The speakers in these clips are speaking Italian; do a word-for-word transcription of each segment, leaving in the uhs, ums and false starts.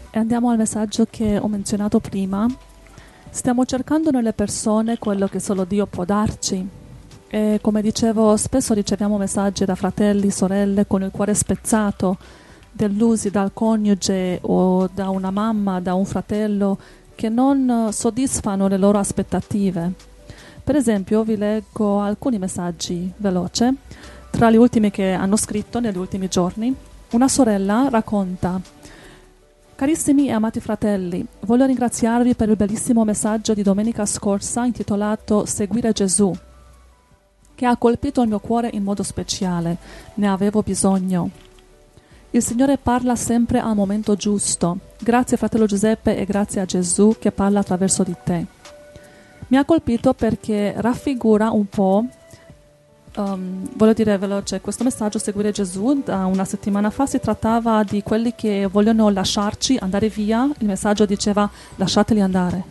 E andiamo al messaggio che ho menzionato prima. Stiamo cercando nelle persone quello che solo Dio può darci. E come dicevo, spesso riceviamo messaggi da fratelli, sorelle con il cuore spezzato, delusi dal coniuge o da una mamma, da un fratello, che non soddisfano le loro aspettative. Per esempio, vi leggo alcuni messaggi veloce. Tra gli ultimi che hanno scritto negli ultimi giorni, una sorella racconta: carissimi e amati fratelli, voglio ringraziarvi per il bellissimo messaggio di domenica scorsa intitolato Seguire Gesù, che ha colpito il mio cuore in modo speciale. Ne avevo bisogno. Il Signore parla sempre al momento giusto. Grazie fratello Giuseppe e grazie a Gesù che parla attraverso di te. Mi ha colpito perché raffigura un po', um, voglio dire veloce, questo messaggio Seguire Gesù da una settimana fa si trattava di quelli che vogliono lasciarci, andare via. Il messaggio diceva lasciateli andare.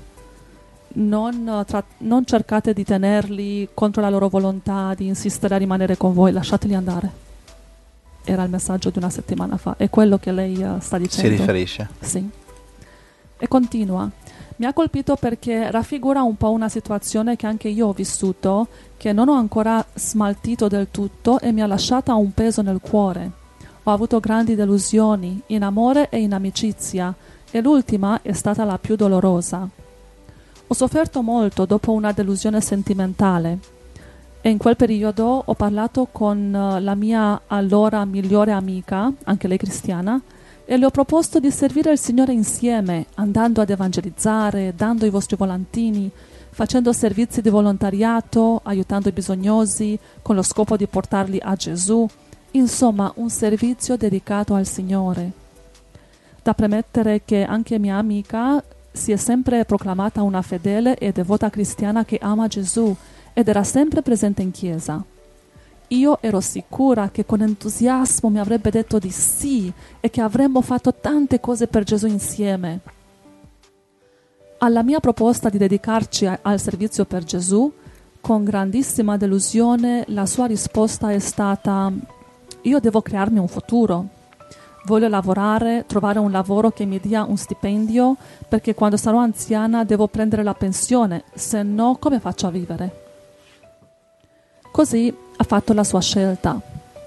Non, tra- non cercate di tenerli contro la loro volontà, di insistere a rimanere con voi, lasciateli andare. Era il messaggio di una settimana fa, è quello che lei uh, sta dicendo. Si riferisce? Sì. E continua. Mi ha colpito perché raffigura un po' una situazione che anche io ho vissuto, che non ho ancora smaltito del tutto e mi ha lasciata un peso nel cuore. Ho avuto grandi delusioni, in amore e in amicizia, e l'ultima è stata la più dolorosa. Ho sofferto molto dopo una delusione sentimentale e in quel periodo ho parlato con la mia allora migliore amica, anche lei cristiana, e le ho proposto di servire il Signore insieme, andando ad evangelizzare, dando i vostri volantini, facendo servizi di volontariato, aiutando i bisognosi, con lo scopo di portarli a Gesù. Insomma, un servizio dedicato al Signore. Da premettere che anche mia amica si è sempre proclamata una fedele e devota cristiana che ama Gesù ed era sempre presente in chiesa. Io ero sicura che con entusiasmo mi avrebbe detto di sì e che avremmo fatto tante cose per Gesù insieme. Alla mia proposta di dedicarci a- al servizio per Gesù, con grandissima delusione, la sua risposta è stata: io devo crearmi un futuro. Voglio lavorare, trovare un lavoro che mi dia un stipendio, perché quando sarò anziana devo prendere la pensione, se no come faccio a vivere? Così ha fatto la sua scelta.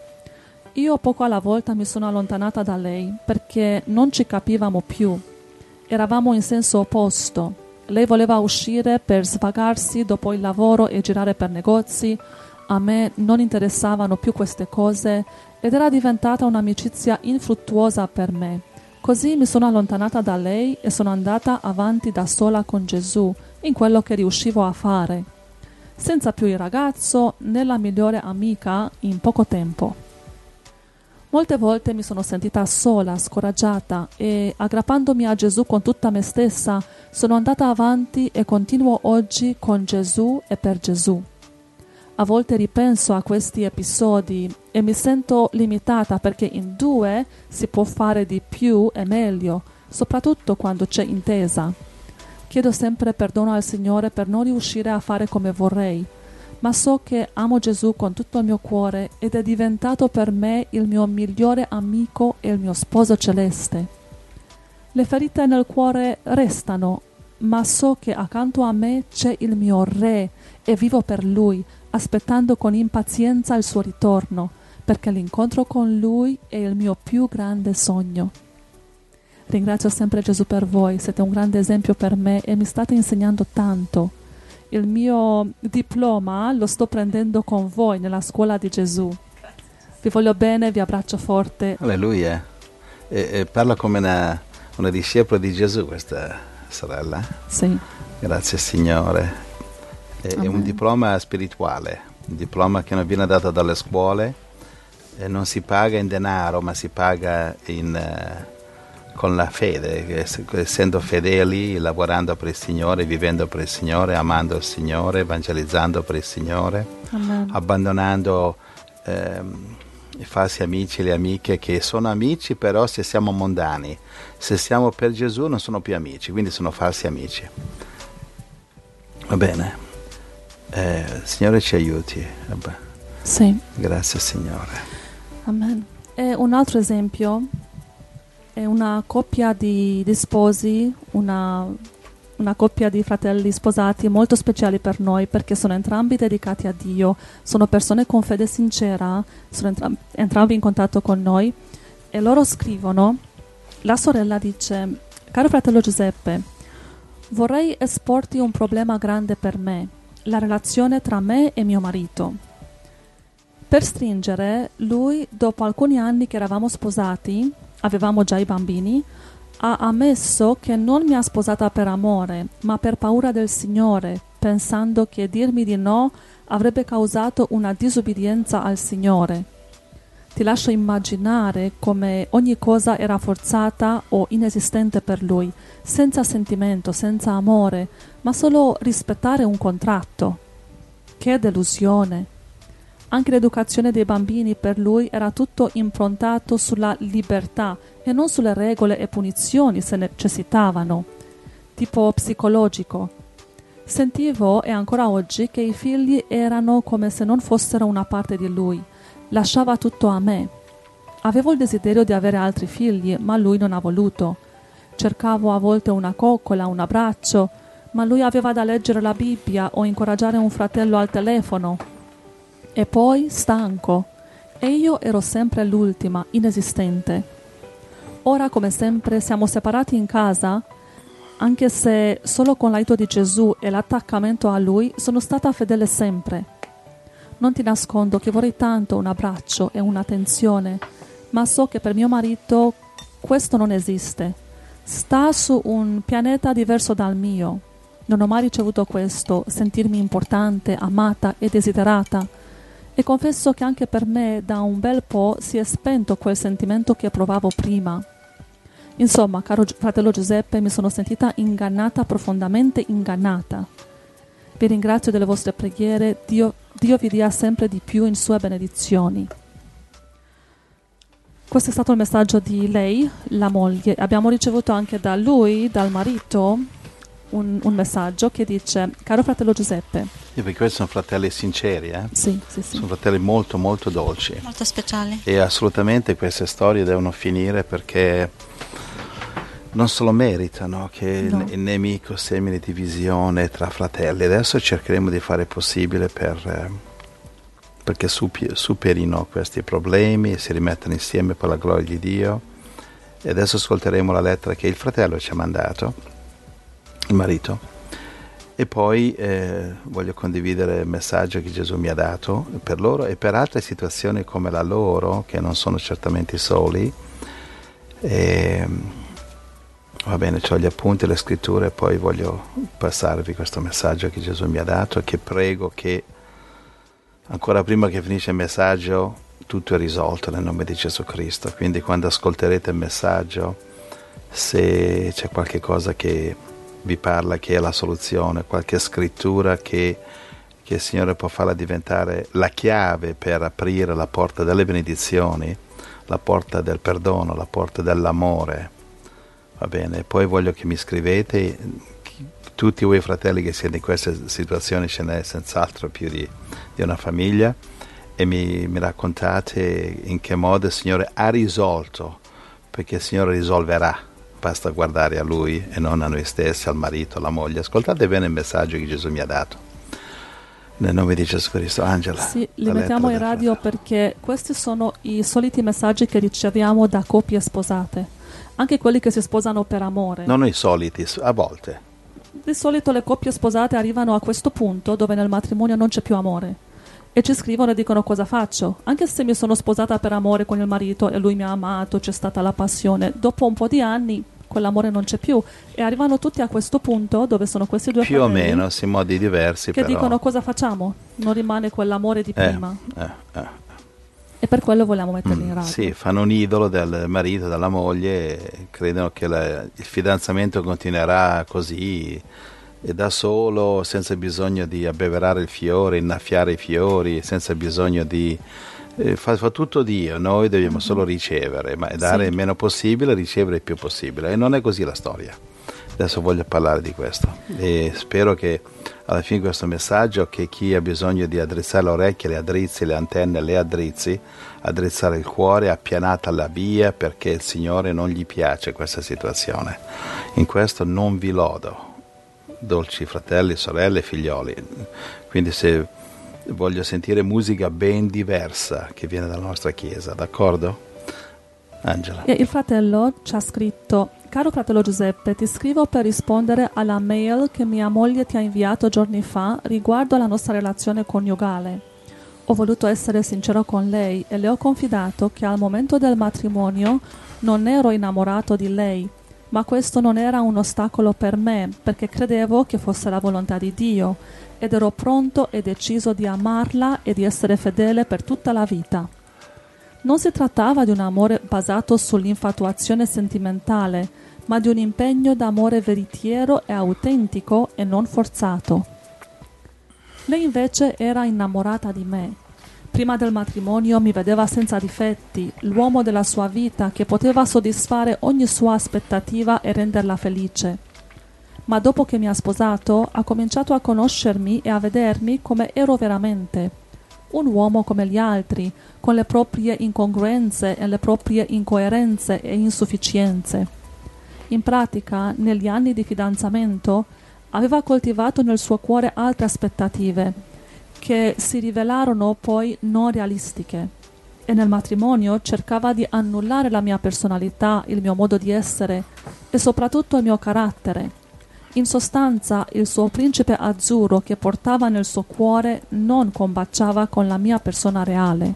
Io poco alla volta mi sono allontanata da lei perché non ci capivamo più. Eravamo in senso opposto. Lei voleva uscire per svagarsi dopo il lavoro e girare per negozi. A me non interessavano più queste cose ed era diventata un'amicizia infruttuosa per me. Così mi sono allontanata da lei e sono andata avanti da sola con Gesù in quello che riuscivo a fare, senza più il ragazzo né la migliore amica in poco tempo. Molte volte mi sono sentita sola, scoraggiata e, aggrappandomi a Gesù con tutta me stessa, sono andata avanti e continuo oggi con Gesù e per Gesù. A volte ripenso a questi episodi e mi sento limitata perché in due si può fare di più e meglio, soprattutto quando c'è intesa. Chiedo sempre perdono al Signore per non riuscire a fare come vorrei, ma so che amo Gesù con tutto il mio cuore ed è diventato per me il mio migliore amico e il mio sposo celeste. Le ferite nel cuore restano, ma so che accanto a me c'è il mio Re e vivo per Lui, aspettando con impazienza il suo ritorno, perché l'incontro con Lui è il mio più grande sogno. Ringrazio sempre Gesù per voi, siete un grande esempio per me e mi state insegnando tanto. Il mio diploma lo sto prendendo con voi nella scuola di Gesù. Vi voglio bene, vi abbraccio forte. Alleluia. E, e parla come una, una discepola di Gesù questa sorella. Sì. Grazie Signore. È, è un diploma spirituale, un diploma che non viene dato dalle scuole e non si paga in denaro, ma si paga in... Uh, con la fede, essendo fedeli, lavorando per il Signore, vivendo per il Signore, amando il Signore, evangelizzando per il Signore, Amen. Abbandonando ehm, i falsi amici, le amiche che sono amici, però se siamo mondani, se siamo per Gesù non sono più amici, quindi sono falsi amici. Va bene, eh, il Signore ci aiuti. Vabbè. Sì. Grazie Signore. Amen. E un altro esempio è una coppia di, di sposi, una, una coppia di fratelli sposati molto speciali per noi, perché sono entrambi dedicati a Dio, sono persone con fede sincera, sono entram- entrambi in contatto con noi, e loro scrivono, la sorella dice: caro fratello Giuseppe, vorrei esporti un problema grande per me, la relazione tra me e mio marito. Per stringere, lui, dopo alcuni anni che eravamo sposati, avevamo già i bambini, ha ammesso che non mi ha sposata per amore, ma per paura del Signore, pensando che dirmi di no avrebbe causato una disubbidienza al Signore. Ti lascio immaginare come ogni cosa era forzata o inesistente per lui, senza sentimento, senza amore, ma solo rispettare un contratto. Che delusione! Anche l'educazione dei bambini per lui era tutto improntato sulla libertà e non sulle regole e punizioni se necessitavano, tipo psicologico. Sentivo, e ancora oggi, che i figli erano come se non fossero una parte di lui. Lasciava tutto a me. Avevo il desiderio di avere altri figli, ma lui non ha voluto. Cercavo a volte una coccola, un abbraccio, ma lui aveva da leggere la Bibbia o incoraggiare un fratello al telefono. E poi stanco, e io ero sempre l'ultima, inesistente. Ora, come sempre, siamo separati in casa, anche se solo con l'aiuto di Gesù e l'attaccamento a Lui sono stata fedele sempre. Non ti nascondo che vorrei tanto un abbraccio e un'attenzione, ma so che per mio marito questo non esiste. Sta su un pianeta diverso dal mio. Non ho mai ricevuto questo, sentirmi importante, amata e desiderata. E confesso che anche per me da un bel po' si è spento quel sentimento che provavo prima. Insomma, caro fratello Giuseppe, mi sono sentita ingannata, profondamente ingannata. Vi ringrazio delle vostre preghiere, Dio, Dio vi dia sempre di più in sue benedizioni. Questo è stato il messaggio di lei, la moglie. Abbiamo ricevuto anche da lui, dal marito, un, un messaggio che dice: caro fratello Giuseppe. Sì, perché questi sono fratelli sinceri, eh? Sì, sì, sì. Sono fratelli molto, molto dolci. Molto speciali. E assolutamente queste storie devono finire, perché non se lo meritano che no. il, il nemico semini divisione tra fratelli. Adesso cercheremo di fare il possibile per, eh, perché supi, superino questi problemi e si rimettano insieme per la gloria di Dio. E adesso ascolteremo la lettera che il fratello ci ha mandato, il marito, e poi eh, voglio condividere il messaggio che Gesù mi ha dato per loro e per altre situazioni come la loro, che non sono certamente soli. E, va bene, ho gli appunti, le scritture, e poi voglio passarvi questo messaggio che Gesù mi ha dato e che prego che ancora prima che finisce il messaggio tutto è risolto nel nome di Gesù Cristo. Quindi quando ascolterete il messaggio, se c'è qualche cosa che vi parla che è la soluzione, qualche scrittura che, che il Signore può farla diventare la chiave per aprire la porta delle benedizioni, la porta del perdono, la porta dell'amore, va bene. Poi voglio che mi scrivete, tutti voi fratelli che siete in queste situazioni, ce n'è senz'altro più di, di una famiglia, e mi, mi raccontate in che modo il Signore ha risolto, perché il Signore risolverà. Basta guardare a Lui e non a noi stessi, al marito, alla moglie. Ascoltate bene il messaggio che Gesù mi ha dato. Nel nome di Gesù Cristo. Angela. Sì, li mettiamo in radio perché questi sono i soliti messaggi che riceviamo da coppie sposate. Anche quelli che si sposano per amore. Non i soliti, a volte. Di solito le coppie sposate arrivano a questo punto dove nel matrimonio non c'è più amore. E ci scrivono e dicono: cosa faccio? Anche se mi sono sposata per amore con il marito e lui mi ha amato, c'è stata la passione, dopo un po' di anni quell'amore non c'è più, e arrivano tutti a questo punto dove sono questi due più fratelli, o meno, in modi diversi, che però dicono: cosa facciamo? Non rimane quell'amore di prima. Eh, eh, eh. E per quello vogliamo metterli mm, in radio. Sì, fanno un idolo del marito, della moglie, e credono che la, il fidanzamento continuerà così, e da solo, senza bisogno di abbeverare il fiore, innaffiare i fiori, senza bisogno di... Eh, fa, fa tutto Dio, noi dobbiamo mm-hmm. solo ricevere, ma dare sì. il meno possibile, ricevere il più possibile. E non è così la storia. Adesso voglio parlare di questo e spero che alla fine di questo messaggio che chi ha bisogno di addrizzare le orecchie le addrizzi, le antenne le addrizzi, addrizzare il cuore, appianata la via, perché il Signore non gli piace questa situazione. In questo non vi lodo, dolci fratelli, sorelle, figlioli. Quindi se voglio sentire musica ben diversa che viene dalla nostra chiesa, d'accordo? Angela. E il fratello ci ha scritto: caro fratello Giuseppe, ti scrivo per rispondere alla mail che mia moglie ti ha inviato giorni fa riguardo alla nostra relazione coniugale. Ho voluto essere sincero con lei e le ho confidato che al momento del matrimonio non ero innamorato di lei, ma questo non era un ostacolo per me, perché credevo che fosse la volontà di Dio ed ero pronto e deciso di amarla e di essere fedele per tutta la vita. Non si trattava di un amore basato sull'infatuazione sentimentale, ma di un impegno d'amore veritiero e autentico e non forzato. Lei invece era innamorata di me. Prima del matrimonio mi vedeva senza difetti, l'uomo della sua vita che poteva soddisfare ogni sua aspettativa e renderla felice. Ma dopo che mi ha sposato, ha cominciato a conoscermi e a vedermi come ero veramente. Un uomo come gli altri, con le proprie incongruenze e le proprie incoerenze e insufficienze. In pratica, negli anni di fidanzamento, aveva coltivato nel suo cuore altre aspettative, che si rivelarono poi non realistiche. E nel matrimonio cercava di annullare la mia personalità, il mio modo di essere e soprattutto il mio carattere. In sostanza, il suo principe azzurro che portava nel suo cuore non combaciava con la mia persona reale.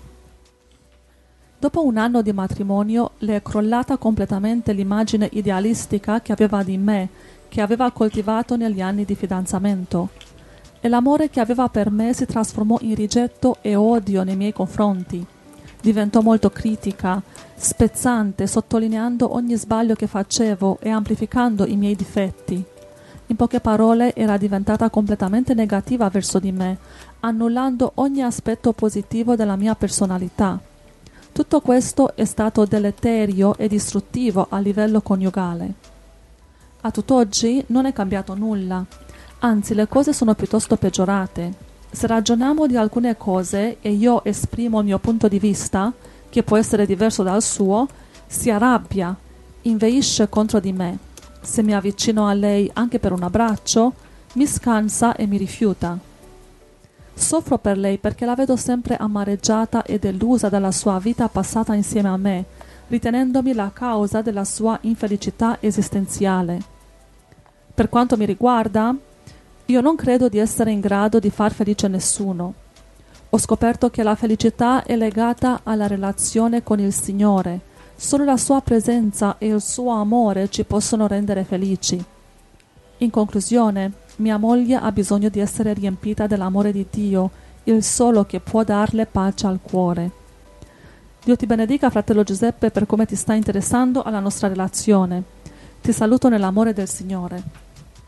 Dopo un anno di matrimonio le è crollata completamente l'immagine idealistica che aveva di me, che aveva coltivato negli anni di fidanzamento. E l'amore che aveva per me si trasformò in rigetto e odio nei miei confronti. Diventò molto critica, spezzante, sottolineando ogni sbaglio che facevo e amplificando i miei difetti. In poche parole, era diventata completamente negativa verso di me, annullando ogni aspetto positivo della mia personalità. Tutto questo è stato deleterio e distruttivo a livello coniugale. A tutt'oggi non è cambiato nulla, anzi le cose sono piuttosto peggiorate. Se ragioniamo di alcune cose e io esprimo il mio punto di vista, che può essere diverso dal suo, si arrabbia, inveisce contro di me. Se mi avvicino a lei anche per un abbraccio, mi scansa e mi rifiuta. Soffro per lei perché la vedo sempre amareggiata e delusa dalla sua vita passata insieme a me, ritenendomi la causa della sua infelicità esistenziale. Per quanto mi riguarda, io non credo di essere in grado di far felice nessuno. Ho scoperto che la felicità è legata alla relazione con il Signore. Solo la sua presenza e il suo amore ci possono rendere felici. In conclusione, mia moglie ha bisogno di essere riempita dell'amore di Dio, il solo che può darle pace al cuore. Dio ti benedica, fratello Giuseppe, per come ti sta interessando alla nostra relazione. Ti saluto nell'amore del Signore.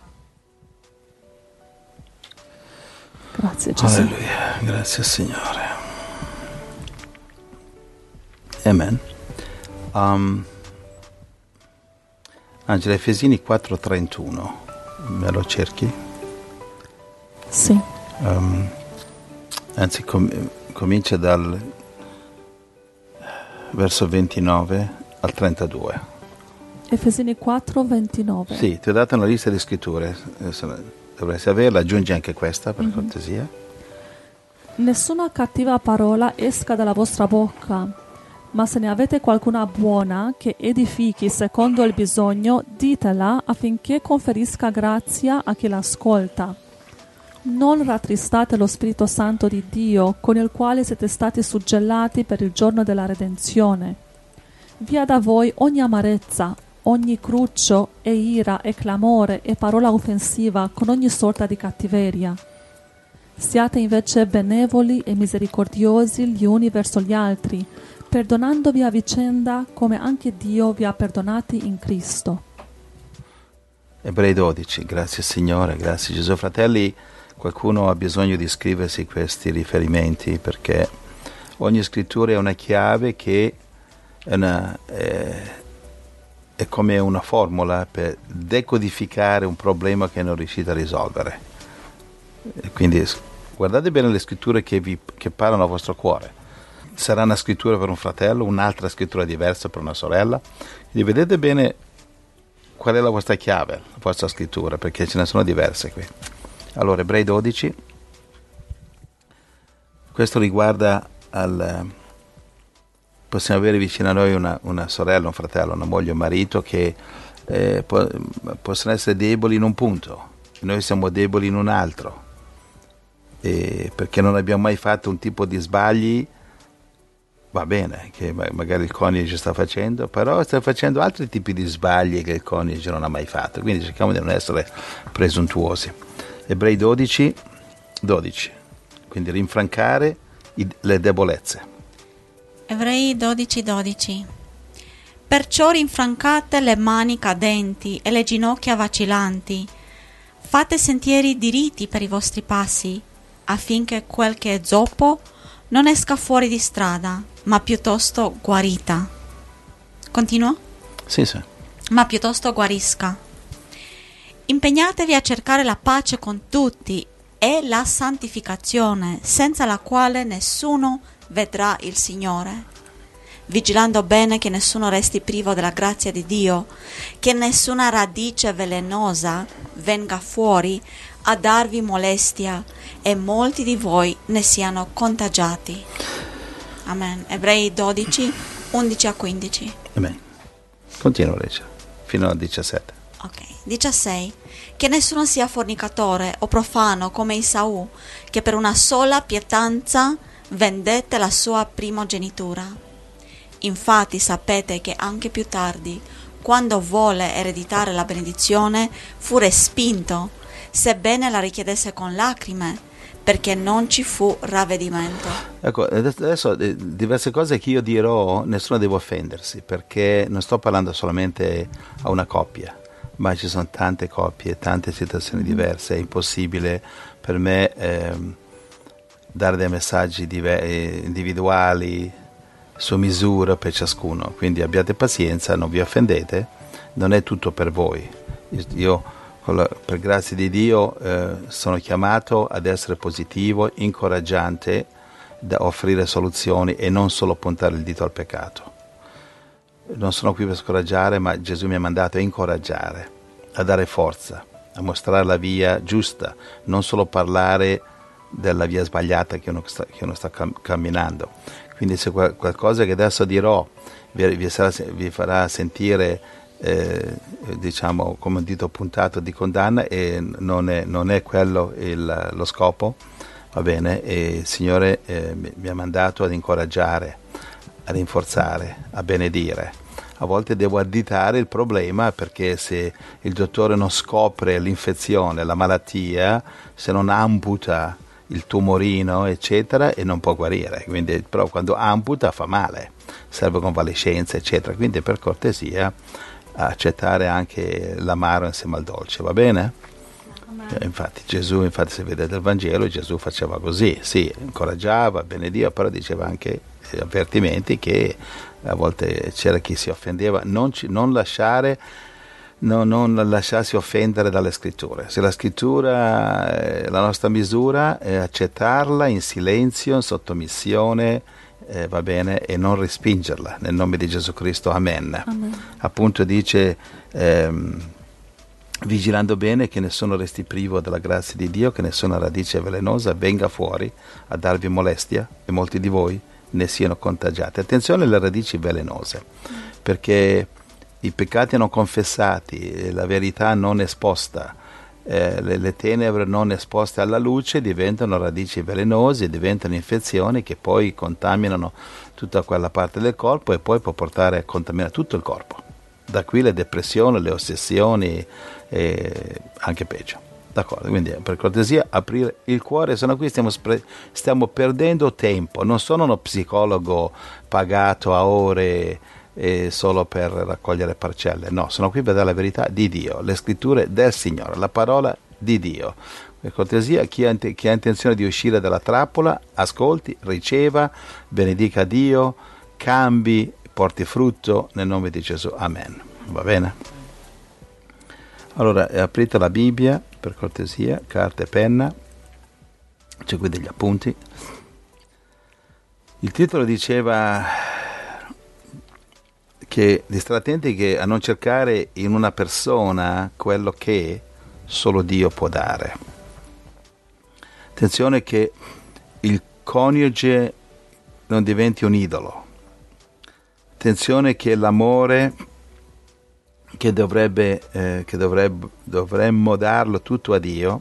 Grazie Gesù. Alleluia, grazie Signore. Amen. Um, Angela, Efesini quattro trentuno, me lo cerchi? Sì. Um, anzi, com- comincia dal verso ventinove al trentadue. Efesini quattro ventinove. Sì, ti ho dato una lista di scritture, dovresti averla, aggiungi anche questa per mm-hmm. cortesia. Nessuna cattiva parola esca dalla vostra bocca, ma se ne avete qualcuna buona che edifichi secondo il bisogno, ditela affinché conferisca grazia a chi l'ascolta. Non rattristate lo Spirito Santo di Dio, con il quale siete stati suggellati per il giorno della redenzione. Via da voi ogni amarezza, ogni cruccio e ira e clamore e parola offensiva con ogni sorta di cattiveria. Siate invece benevoli e misericordiosi gli uni verso gli altri, perdonandovi a vicenda come anche Dio vi ha perdonati in Cristo. Ebrei dodici, grazie Signore, grazie Gesù. Fratelli, qualcuno ha bisogno di scriversi questi riferimenti perché ogni scrittura è una chiave che è una, è è come una formula per decodificare un problema che non riuscite a risolvere. E quindi guardate bene le scritture che, vi, che parlano al vostro cuore. Sarà una scrittura per un fratello, un'altra scrittura diversa per una sorella. Quindi vedete bene qual è la vostra chiave, la vostra scrittura, perché ce ne sono diverse qui. Allora, Ebrei dodici, questo riguarda al... Possiamo avere vicino a noi una, una sorella, un fratello, una moglie, un marito che eh, po- possono essere deboli in un punto, noi siamo deboli in un altro, e perché non abbiamo mai fatto un tipo di sbagli, va bene, che magari il coniuge sta facendo, però sta facendo altri tipi di sbagli che il coniuge non ha mai fatto, quindi cerchiamo di non essere presuntuosi. Ebrei dodici, dodici, quindi rinfrancare i, le debolezze. Ebrei dodici dodici. Perciò rinfrancate le mani cadenti e le ginocchia vacillanti, fate sentieri diritti per i vostri passi, affinché quel che è zoppo non esca fuori di strada, ma piuttosto guarita. Continuo? Sì, sì. Ma piuttosto guarisca. Impegnatevi a cercare la pace con tutti e la santificazione, senza la quale nessuno vedrà il Signore, vigilando bene che nessuno resti privo della grazia di Dio, che nessuna radice velenosa venga fuori a darvi molestia e molti di voi ne siano contagiati. Amen. Ebrei dodici, undici a quindici. Amen. Continua a leggere fino al diciassette. Ok, diciassei. Che nessuno sia fornicatore o profano come Esaù, che per una sola pietanza vendette la sua primogenitura. Infatti sapete che anche più tardi, quando volle ereditare la benedizione, fu respinto, sebbene la richiedesse con lacrime, perché non ci fu ravvedimento. Ecco, adesso diverse cose che io dirò, nessuno deve offendersi, perché non sto parlando solamente a una coppia, ma ci sono tante coppie, tante situazioni mm-hmm. diverse, è impossibile per me ehm, dare dei messaggi dive- individuali su misura per ciascuno, quindi abbiate pazienza, non vi offendete, non è tutto per voi. Io, per grazia di Dio, eh, sono chiamato ad essere positivo, incoraggiante, da offrire soluzioni e non solo puntare il dito al peccato. Non sono qui per scoraggiare, ma Gesù mi ha mandato a incoraggiare, a dare forza, a mostrare la via giusta, non solo parlare della via sbagliata che uno sta, che uno sta cam- camminando. Quindi se qual- qualcosa che adesso dirò vi, vi, sarà, vi farà sentire eh, diciamo come un dito puntato di condanna, e non è, non è quello il, lo scopo, va bene? E il Signore eh, mi, mi ha mandato ad incoraggiare, a rinforzare, a benedire. A volte devo additare il problema, perché se il dottore non scopre l'infezione, la malattia, se non amputa il tumorino eccetera, e non può guarire, quindi però quando amputa fa male, serve convalescenza eccetera, quindi per cortesia accettare anche l'amaro insieme al dolce, va bene? Eh, infatti Gesù, infatti se vedete il Vangelo, Gesù faceva così, sì, incoraggiava, benediva, però diceva anche eh, avvertimenti che a volte c'era chi si offendeva, non, ci, non lasciare No, non lasciarsi offendere dalle scritture. Se la scrittura è la nostra misura, è accettarla in silenzio, in sottomissione, eh, va bene, e non respingerla, nel nome di Gesù Cristo, amen. Amen. Appunto dice ehm, vigilando bene che nessuno resti privo della grazia di Dio, che nessuna radice velenosa venga fuori a darvi molestia e molti di voi ne siano contagiati. Attenzione alle radici velenose, perché i peccati non confessati, la verità non esposta, eh, le, le tenebre non esposte alla luce diventano radici velenose, diventano infezioni che poi contaminano tutta quella parte del corpo e poi può portare a contaminare tutto il corpo. Da qui le depressioni, le ossessioni e anche peggio. D'accordo, quindi per cortesia aprire il cuore, se no qui stiamo, spre- stiamo perdendo tempo. Non sono uno psicologo pagato a ore e solo per raccogliere parcelle, no, sono qui per dare la verità di Dio, le scritture del Signore, la parola di Dio. Per cortesia, chi ha, chi ha intenzione di uscire dalla trappola, ascolti, riceva, benedica Dio, cambi, porti frutto nel nome di Gesù, amen. Va bene? Allora, aprite la Bibbia, per cortesia, carta e penna, c'è qui degli appunti. Il titolo diceva che di stare attenti che a non cercare in una persona quello che solo Dio può dare. Attenzione che il coniuge non diventi un idolo. Attenzione che l'amore che dovrebbe, eh, che dovrebbe, dovremmo darlo tutto a Dio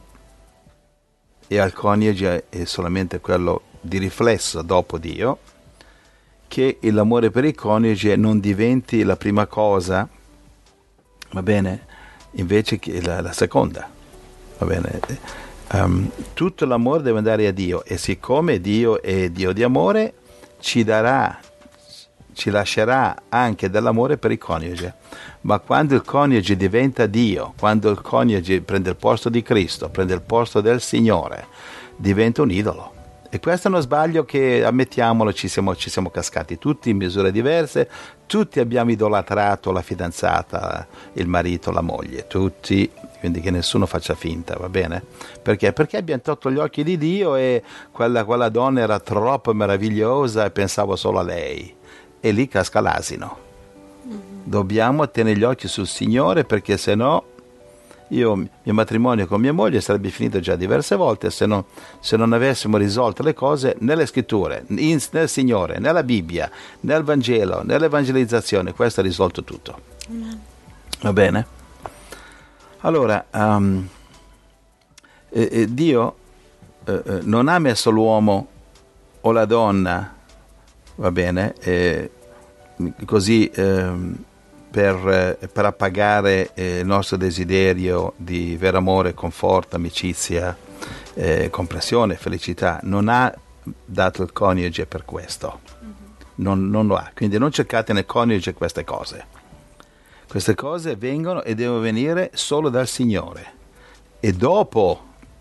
e al coniuge è solamente quello di riflesso dopo Dio, che l'amore per il coniuge non diventi la prima cosa, va bene, invece che la, la seconda, va bene. Um, tutto l'amore deve andare a Dio, e siccome Dio è Dio di amore, ci darà, ci lascerà anche dell'amore per il coniuge. Ma quando il coniuge diventa Dio, quando il coniuge prende il posto di Cristo, prende il posto del Signore, diventa un idolo. E questo è uno sbaglio che, ammettiamolo, ci siamo, ci siamo cascati tutti in misure diverse, tutti abbiamo idolatrato la fidanzata, il marito, la moglie, tutti, quindi che nessuno faccia finta, va bene? Perché? Perché abbiamo tolto gli occhi di Dio e quella, quella donna era troppo meravigliosa e pensavo solo a lei. E lì casca l'asino. Mm-hmm. Dobbiamo tenere gli occhi sul Signore, perché se no io, mio matrimonio con mia moglie sarebbe finito già diverse volte se non, se non avessimo risolto le cose nelle scritture, in, nel Signore, nella Bibbia, nel Vangelo, nell'evangelizzazione. Questo ha risolto tutto. Mm. Va bene? Allora, um, eh, eh, Dio eh, eh, non ha messo l'uomo o la donna, va bene, eh, così eh, per, eh, per appagare eh, il nostro desiderio di vero amore, conforto, amicizia, eh, comprensione, felicità. Non ha dato il coniuge per questo, mm-hmm. non, non lo ha. Quindi non cercate nel coniuge queste cose. Queste cose vengono e devono venire solo dal Signore. E dopo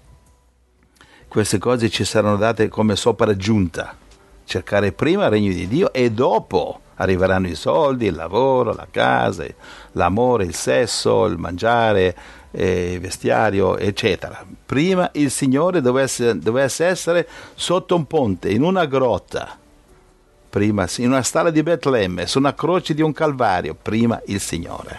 queste cose ci saranno date come sopraggiunta. Cercare prima il regno di Dio e dopo arriveranno i soldi, il lavoro, la casa, l'amore, il sesso, il mangiare, eh, il vestiario, eccetera. Prima il Signore dovesse, dovesse essere sotto un ponte, in una grotta, prima in una stalla di Betlemme, su una croce di un Calvario, prima il Signore.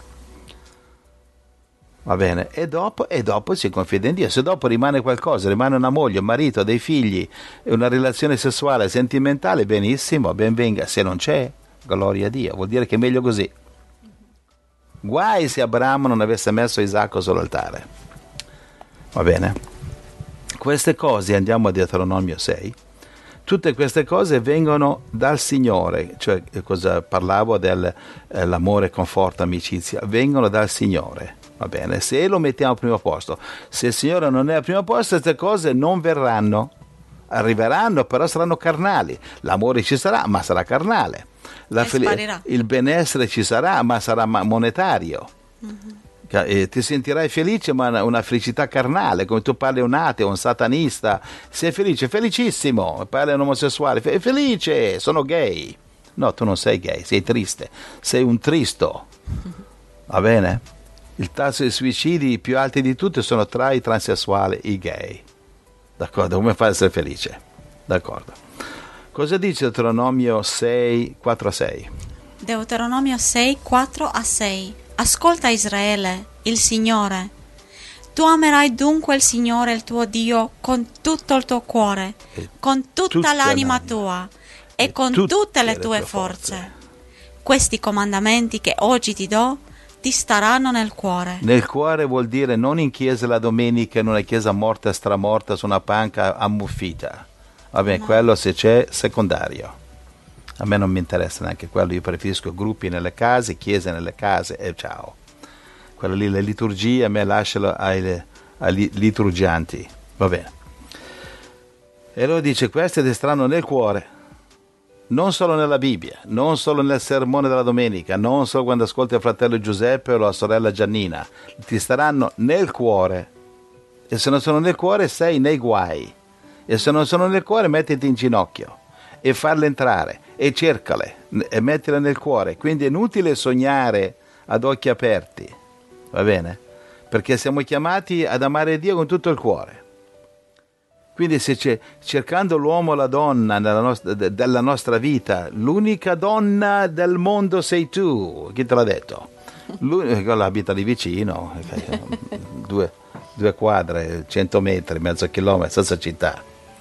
Va bene? E dopo, e dopo si confida in Dio. Se dopo rimane qualcosa, rimane una moglie, un marito, dei figli, una relazione sessuale, sentimentale, benissimo, ben venga. Se non c'è, gloria a Dio, vuol dire che è meglio così. Guai se Abramo non avesse messo Isacco sull'altare. Va bene? Queste cose, andiamo a Deuteronomio sei, tutte queste cose vengono dal Signore, cioè cosa parlavo dell'amore, eh, conforto, amicizia, vengono dal Signore. Va bene, se lo mettiamo al primo posto, se il Signore non è al primo posto, queste cose non verranno, arriveranno, però saranno carnali. L'amore ci sarà, ma sarà carnale. La fel- il benessere ci sarà, ma sarà monetario. Mm-hmm. E ti sentirai felice, ma una, una felicità carnale, come tu parli a un ateo, un satanista. Sei felice, felicissimo. Parli a un omosessuale, fe- felice, sono gay. No, tu non sei gay, sei triste, sei un tristo. Va bene? Il tasso di suicidi più alti di tutti sono tra i transessuali e i gay. D'accordo? Come fai a essere felice? D'accordo. Cosa dice Deuteronomio sei, quattro a sei? Deuteronomio sei, quattro a sei. Ascolta Israele, il Signore. Tu amerai dunque il Signore, il tuo Dio, con tutto il tuo cuore, e con tutta, tutta l'anima, l'anima tua e, e con tutte, tutte le, le tue, tue forze. forze. Questi comandamenti che oggi ti do ti staranno nel cuore. Nel cuore vuol dire non in chiesa la domenica, in una chiesa morta e stramorta su una panca ammuffita. Vabbè, no. Quello se c'è, secondario. A me non mi interessa neanche quello, io preferisco gruppi nelle case, chiese nelle case e ciao. Quello lì, le liturgie, a me lascialo ai, ai liturgianti. Va bene. E allora dice, queste ti staranno nel cuore. Non solo nella Bibbia, non solo nel sermone della domenica, non solo quando ascolti il fratello Giuseppe o la sorella Giannina, ti staranno nel cuore. E se non sono nel cuore sei nei guai. E se non sono nel cuore mettiti in ginocchio e farle entrare e cercale e mettile nel cuore. Quindi è inutile sognare ad occhi aperti, va bene? Perché siamo chiamati ad amare Dio con tutto il cuore. Quindi se c'è, cercando l'uomo o la donna nella nostra, de, della nostra vita, l'unica donna del mondo sei tu, chi te l'ha detto? L'unica abita lì vicino, due, due quadre, cento metri, mezzo chilometro, stessa città.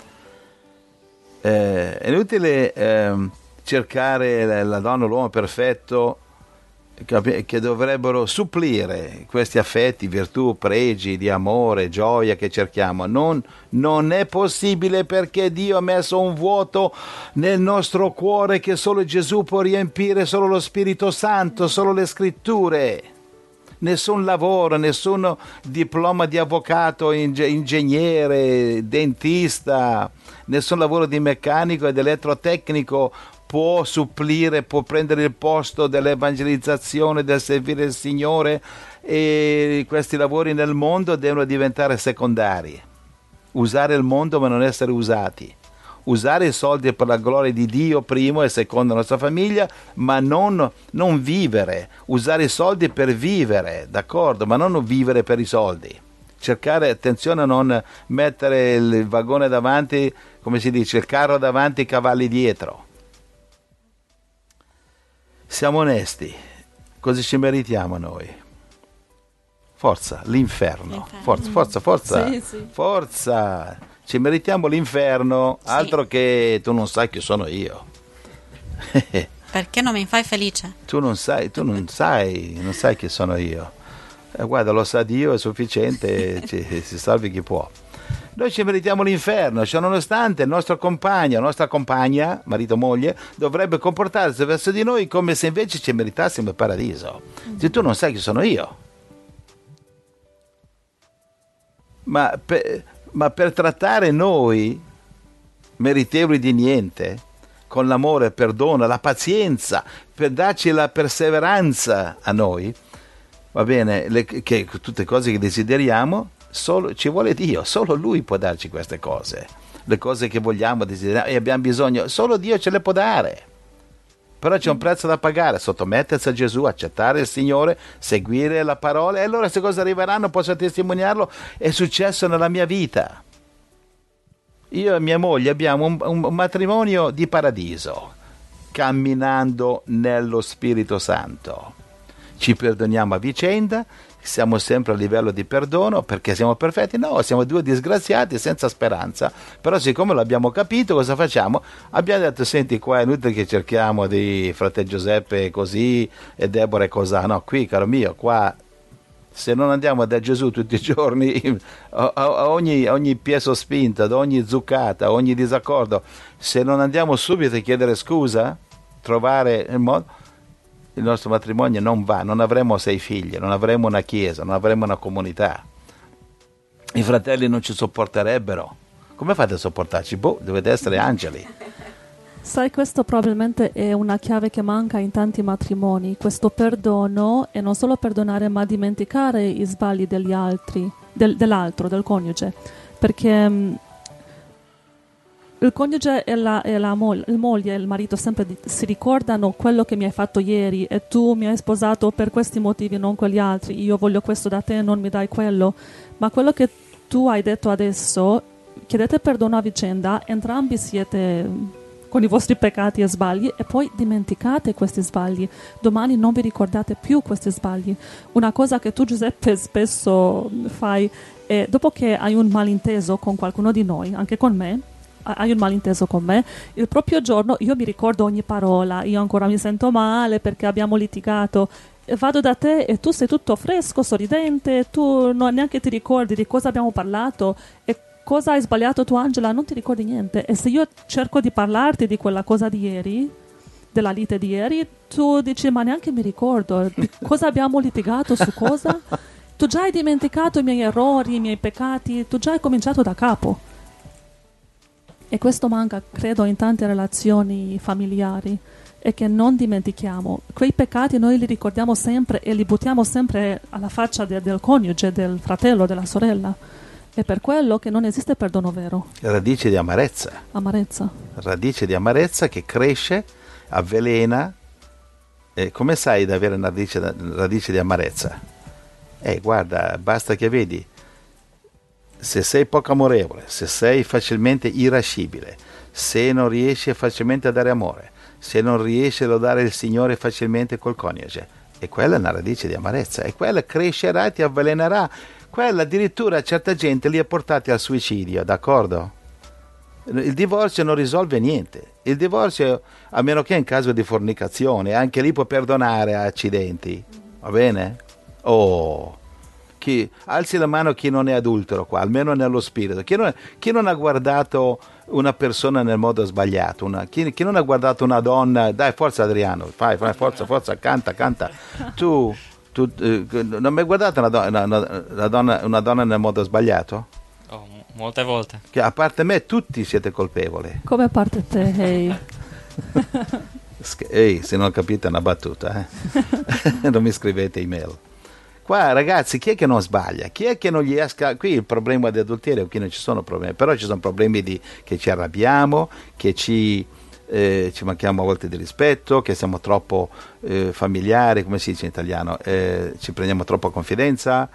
Eh, è inutile eh, cercare la donna o l'uomo perfetto che dovrebbero supplire questi affetti, virtù, pregi di amore, gioia che cerchiamo. Non, non è possibile, perché Dio ha messo un vuoto nel nostro cuore che solo Gesù può riempire, solo lo Spirito Santo, solo le scritture. Nessun lavoro, nessun diploma di avvocato, ingegnere, dentista, nessun lavoro di meccanico ed elettrotecnico può supplire, può prendere il posto dell'evangelizzazione, del servire il Signore, e questi lavori nel mondo devono diventare secondari. Usare il mondo ma non essere usati. Usare i soldi per la gloria di Dio primo e secondo la nostra famiglia, ma non, non vivere. Usare i soldi per vivere, d'accordo, ma non vivere per i soldi. Cercare, attenzione, a non mettere il vagone davanti, come si dice, il carro davanti, i cavalli dietro. Siamo onesti, cosa ci meritiamo noi? Forza, l'inferno. l'inferno. Forza, forza, forza, sì, sì. Forza. Ci meritiamo l'inferno, sì. Altro che tu non sai chi sono io. Perché non mi fai felice? Tu non sai, tu non sai, non sai chi sono io. Eh, guarda, lo sa Dio, è sufficiente, ci, si salvi chi può. Noi ci meritiamo l'inferno, cioè nonostante il nostro compagno, la nostra compagna, marito moglie, dovrebbe comportarsi verso di noi come se invece ci meritassimo il paradiso. Se tu non sai chi sono io. Ma per, ma per trattare noi meritevoli di niente, con l'amore, il perdono, la pazienza, per darci la perseveranza a noi, va bene, le, che tutte cose che desideriamo, solo, ci vuole Dio, solo Lui può darci queste cose, le cose che vogliamo, desideriamo e abbiamo bisogno, solo Dio ce le può dare. Però c'è un prezzo da pagare: sottomettersi a Gesù, accettare il Signore, seguire la parola, e allora queste cose arriveranno, posso testimoniarlo, è successo nella mia vita. Io e mia moglie abbiamo un, un matrimonio di paradiso, camminando nello Spirito Santo. Ci perdoniamo a vicenda, siamo sempre a livello di perdono, perché siamo perfetti? No, siamo due disgraziati senza speranza. Però siccome l'abbiamo capito, cosa facciamo? Abbiamo detto: senti, qua è inutile che cerchiamo di fratello Giuseppe così e Deborah così. No, qui, caro mio, qua se non andiamo da Gesù tutti i giorni, a, a ogni, a ogni piè sospinta, ad ogni zuccata, a ogni disaccordo, se non andiamo subito a chiedere scusa, trovare il modo, il nostro matrimonio non va, non avremo sei figli, non avremo una chiesa, non avremo una comunità. I fratelli non ci sopporterebbero. Come fate a sopportarci? Boh, dovete essere angeli. Sai, questo probabilmente è una chiave che manca in tanti matrimoni, questo perdono, e non solo perdonare ma dimenticare i sbagli degli altri, del, dell'altro, del coniuge, perché mh, il coniuge e la, e la mo- il moglie e il marito sempre di- si ricordano quello che mi hai fatto ieri, e tu mi hai sposato per questi motivi, non quegli altri, io voglio questo da te, non mi dai quello. Ma quello che tu hai detto adesso, chiedete perdono a vicenda, entrambi siete con i vostri peccati e sbagli, e poi dimenticate questi sbagli. Domani non vi ricordate più questi sbagli. Una cosa che tu, Giuseppe, spesso fai è, dopo che hai un malinteso con qualcuno di noi, anche con me, hai un malinteso con me, il proprio giorno io mi ricordo ogni parola, io ancora mi sento male perché abbiamo litigato, e vado da te e tu sei tutto fresco, sorridente, tu non neanche ti ricordi di cosa abbiamo parlato e cosa hai sbagliato tu, Angela, non ti ricordi niente. E se io cerco di parlarti di quella cosa di ieri, della lite di ieri, tu dici: ma neanche mi ricordo di cosa abbiamo litigato, su cosa. Tu già hai dimenticato i miei errori, i miei peccati, tu già hai cominciato da capo. E questo manca, credo, in tante relazioni familiari, e che non dimentichiamo. Quei peccati noi li ricordiamo sempre e li buttiamo sempre alla faccia de- del coniuge, del fratello, della sorella. È per quello che non esiste perdono vero. Radice di amarezza. Amarezza. Radice di amarezza che cresce, avvelena eh, come sai di avere una radice, una radice di amarezza? Eh, guarda, basta che vedi, se sei poco amorevole, se sei facilmente irascibile, se non riesci facilmente a dare amore, se non riesci a lodare il Signore facilmente col coniuge, e quella è una radice di amarezza, e quella crescerà e ti avvelenerà. Quella addirittura certa gente li ha portati al suicidio, d'accordo? Il divorzio non risolve niente. Il divorzio, a meno che in caso di fornicazione, anche lì può perdonare accidenti, va bene? Oh, chi, alzi la mano chi non è adultero qua, almeno nello spirito. Chi non, chi non ha guardato una persona nel modo sbagliato, una, chi, chi non ha guardato una donna, dai forza Adriano, fai, fai forza, forza, canta, canta. Tu, tu eh, non hai mai guardato una, do, una, una, una, donna, una donna nel modo sbagliato? Oh, molte volte. Che a parte me tutti siete colpevoli. Come a parte te, ehi. Ehi, se non capite è una battuta, eh? Non mi scrivete email. Qua ragazzi, chi è che non sbaglia? Chi è che non gli esca? Qui il problema di adulterio, qui non ci sono problemi, però ci sono problemi di che ci arrabbiamo, che ci, eh, ci manchiamo a volte di rispetto, che siamo troppo eh, familiari, come si dice in italiano, eh, ci prendiamo troppo confidenza,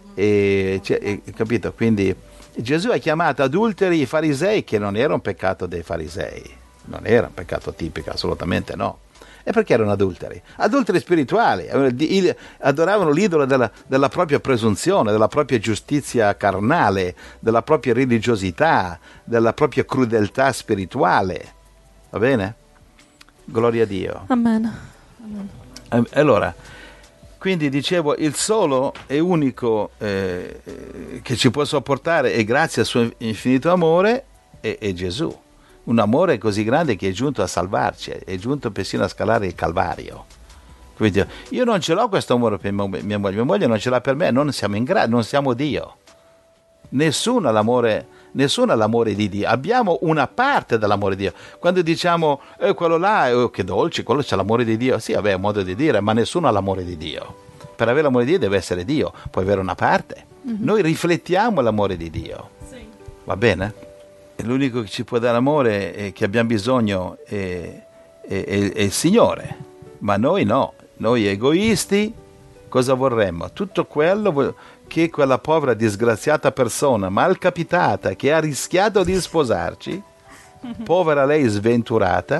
e, e, capito? Quindi Gesù ha chiamato adulteri i farisei, che non era un peccato dei farisei, non era un peccato tipico, assolutamente no. E perché erano adulteri? Adulteri spirituali, adoravano l'idolo della, della propria presunzione, della propria giustizia carnale, della propria religiosità, della propria crudeltà spirituale. Va bene? Gloria a Dio. Amen. Amen. Allora, quindi dicevo, il solo e unico eh, che ci può sopportare, e grazie al suo infinito amore, è, è Gesù. Un amore così grande che è giunto a salvarci, è giunto persino a scalare il Calvario. Quindi io non ce l'ho questo amore per mia moglie, mia moglie non ce l'ha per me, non siamo in grado, non siamo Dio. Nessuno ha l'amore, nessuno ha l'amore di Dio, abbiamo una parte dell'amore di Dio. Quando diciamo, eh, quello là, eh, che dolce, quello c'è l'amore di Dio, sì, vabbè, è un modo di dire, ma nessuno ha l'amore di Dio. Per avere l'amore di Dio deve essere Dio, puoi avere una parte. Mm-hmm. Noi riflettiamo l'amore di Dio. Sì. Va bene? L'unico che ci può dare amore e che abbiamo bisogno è, è, è, è il Signore, ma noi no, noi egoisti cosa vorremmo? Tutto quello che quella povera disgraziata persona malcapitata che ha rischiato di sposarci, povera lei sventurata,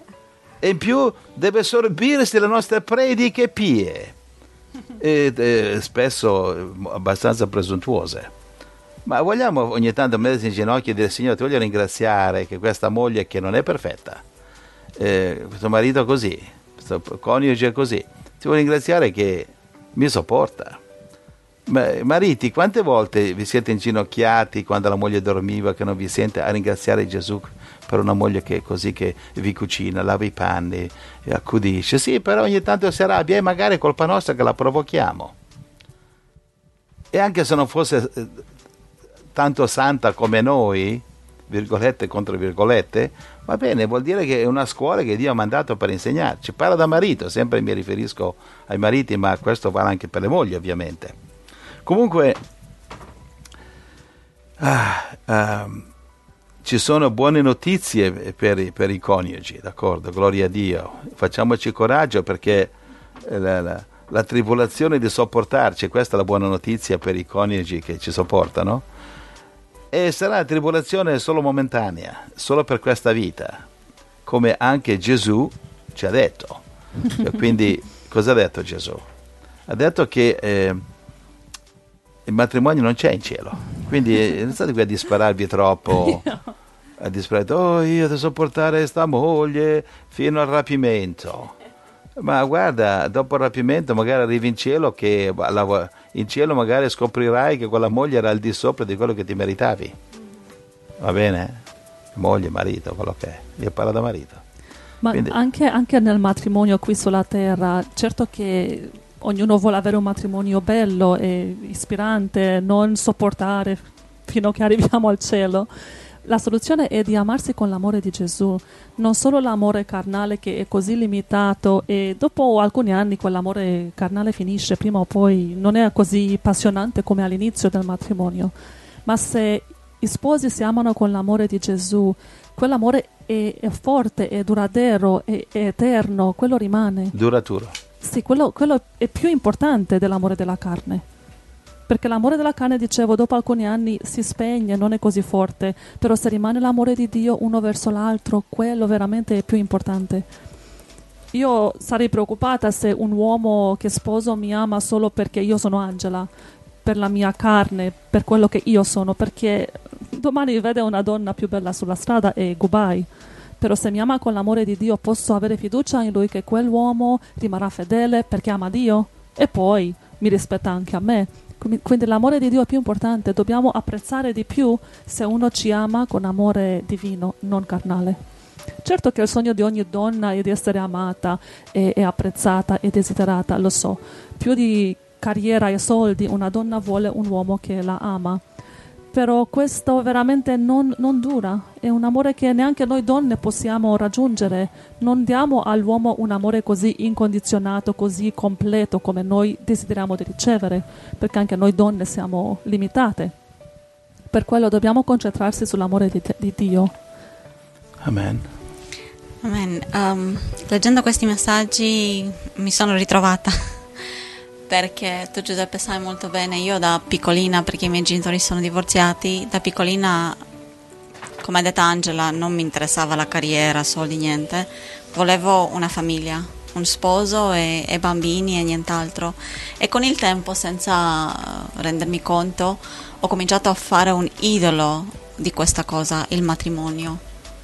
e in più deve sorbirsi le nostre prediche pie, e, e spesso abbastanza presuntuose. Ma vogliamo ogni tanto mettersi in ginocchio e dire: Signore, ti voglio ringraziare che questa moglie che non è perfetta, eh, questo marito così, questo coniuge così, ti voglio ringraziare che mi sopporta. Ma, mariti, quante volte vi siete inginocchiati quando la moglie dormiva, che non vi sente, a ringraziare Gesù per una moglie che è così, che vi cucina, lava i panni e accudisce? Sì, però ogni tanto si arrabbia e magari è colpa nostra che la provochiamo. E anche se non fosse tanto santa come noi, virgolette contro virgolette, va bene, vuol dire che è una scuola che Dio ha mandato per insegnarci. Parla da marito, sempre mi riferisco ai mariti, ma questo vale anche per le mogli, ovviamente. Comunque, ah, ah, ci sono buone notizie per i, per i coniugi, d'accordo? Gloria a Dio. Facciamoci coraggio, perché la, la, la tribolazione di sopportarci, questa è la buona notizia per i coniugi che ci sopportano. E sarà una tribolazione solo momentanea, solo per questa vita, come anche Gesù ci ha detto. Quindi cosa ha detto Gesù? Ha detto che eh, il matrimonio non c'è in cielo, quindi non state qui a dispararvi troppo, a disparare, oh io devo sopportare sta moglie fino al rapimento. Ma guarda, dopo il rapimento magari arrivi in cielo, che in cielo magari scoprirai che quella moglie era al di sopra di quello che ti meritavi. Va bene? Moglie, marito, quello che è. Io parlo da marito. Ma quindi, anche, anche nel matrimonio qui sulla terra, certo che ognuno vuole avere un matrimonio bello e ispirante, non sopportare fino a che arriviamo al cielo. La soluzione è di amarsi con l'amore di Gesù, non solo l'amore carnale che è così limitato, e dopo alcuni anni quell'amore carnale finisce, prima o poi non è così appassionante come all'inizio del matrimonio, ma se I sposi si amano con l'amore di Gesù. Quell'amore è, è forte, è duraturo, è, è eterno, quello rimane. Duraturo. Sì, quello, quello è più importante dell'amore della carne. Perché l'amore della carne, dicevo, dopo alcuni anni si spegne, non è così forte. Però se rimane l'amore di Dio uno verso l'altro, quello veramente è più importante. Io sarei preoccupata se un uomo che sposo mi ama solo perché io sono Angela, per la mia carne, per quello che io sono, perché domani vede una donna più bella sulla strada e goodbye. Però se mi ama con l'amore di Dio posso avere fiducia in lui che quell'uomo rimarrà fedele perché ama Dio e poi mi rispetta anche a me. Quindi l'amore di Dio è più importante, dobbiamo apprezzare di più se uno ci ama con amore divino, non carnale. Certo che il sogno di ogni donna è di essere amata e, e apprezzata e desiderata, lo so. Più di carriera e soldi, una donna vuole un uomo che la ama. Però questo veramente non, non dura. È un amore che neanche noi donne possiamo raggiungere. Non diamo all'uomo un amore così incondizionato, così completo come noi desideriamo di ricevere, perché anche noi donne siamo limitate. Per quello dobbiamo concentrarsi sull'amore di, di Dio. Amen. Amen. Um, leggendo questi messaggi mi sono ritrovata perché tu, Giuseppe, sai molto bene, io da piccolina, perché i miei genitori sono divorziati, da piccolina, come ha detto Angela, non mi interessava la carriera, soldi, niente, volevo una famiglia, un sposo e, e bambini e nient'altro. E con il tempo, senza rendermi conto, ho cominciato a fare un idolo di questa cosa, il matrimonio.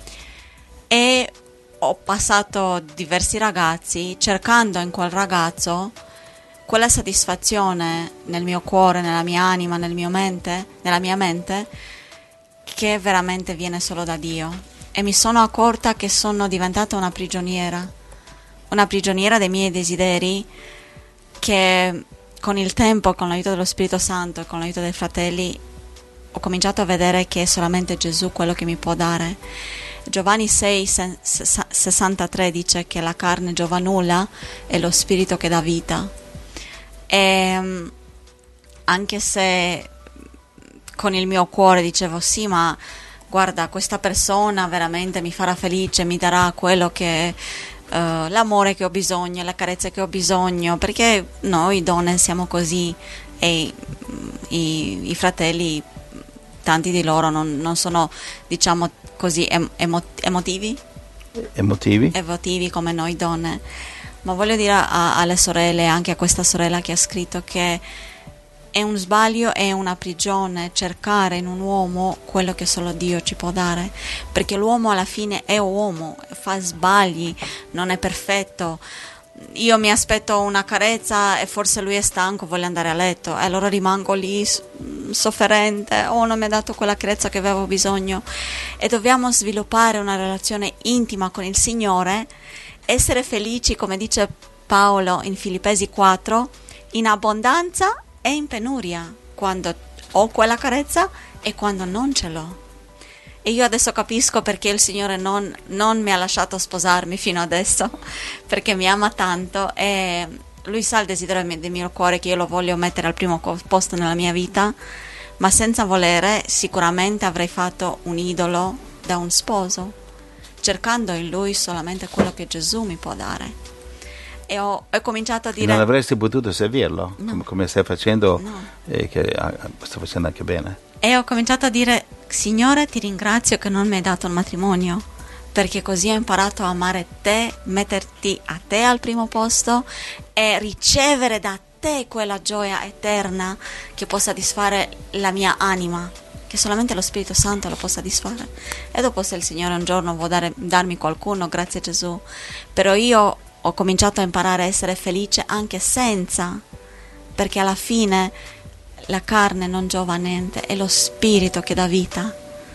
E ho passato diversi ragazzi cercando in quel ragazzo quella soddisfazione nel mio cuore, nella mia anima, nel mio mente, nella mia mente, che veramente viene solo da Dio. E mi sono accorta che sono diventata una prigioniera, una prigioniera dei miei desideri, che con il tempo, con l'aiuto dello Spirito Santo e con l'aiuto dei fratelli, ho cominciato a vedere che è solamente Gesù quello che mi può dare. Giovanni sei sessantatré dice che la carne giova nulla, è lo spirito che dà vita. E anche se con il mio cuore dicevo sì, ma guarda, questa persona veramente mi farà felice, mi darà quello che uh, l'amore che ho bisogno, la carezza che ho bisogno, perché noi donne siamo così e i, i fratelli, tanti di loro non, non sono, diciamo così, emo, emotivi? Emotivi? Emotivi come noi donne. Ma voglio dire a, alle sorelle, anche a questa sorella che ha scritto, che è un sbaglio, è una prigione cercare in un uomo quello che solo Dio ci può dare, perché l'uomo alla fine è uomo, fa sbagli, non è perfetto. Io mi aspetto una carezza e forse lui è stanco, vuole andare a letto e allora rimango lì sofferente, oh, non mi ha dato quella carezza che avevo bisogno. E dobbiamo sviluppare una relazione intima con il Signore, essere felici, come dice Paolo in Filippesi quattro, in abbondanza e in penuria, quando ho quella carezza e quando non ce l'ho. E io adesso capisco perché il Signore non, non mi ha lasciato sposarmi fino adesso, perché mi ama tanto e Lui sa il desiderio del mio cuore, che io lo voglio mettere al primo posto nella mia vita, ma senza volere sicuramente avrei fatto un idolo da un sposo, cercando in Lui solamente quello che Gesù mi può dare. E ho, ho cominciato a dire... Non avresti potuto servirlo, no. come, come stai facendo, no. e che ah, sto facendo anche bene. E ho cominciato a dire: Signore, ti ringrazio che non mi hai dato il matrimonio, perché così ho imparato a amare te, metterti a te al primo posto e ricevere da te quella gioia eterna che può soddisfare la mia anima, che solamente lo Spirito Santo lo può soddisfare. E dopo, se il Signore un giorno vuole dare, darmi qualcuno, grazie a Gesù, però io ho cominciato a imparare a essere felice anche senza, perché alla fine la carne non giova a niente, è lo Spirito che dà vita.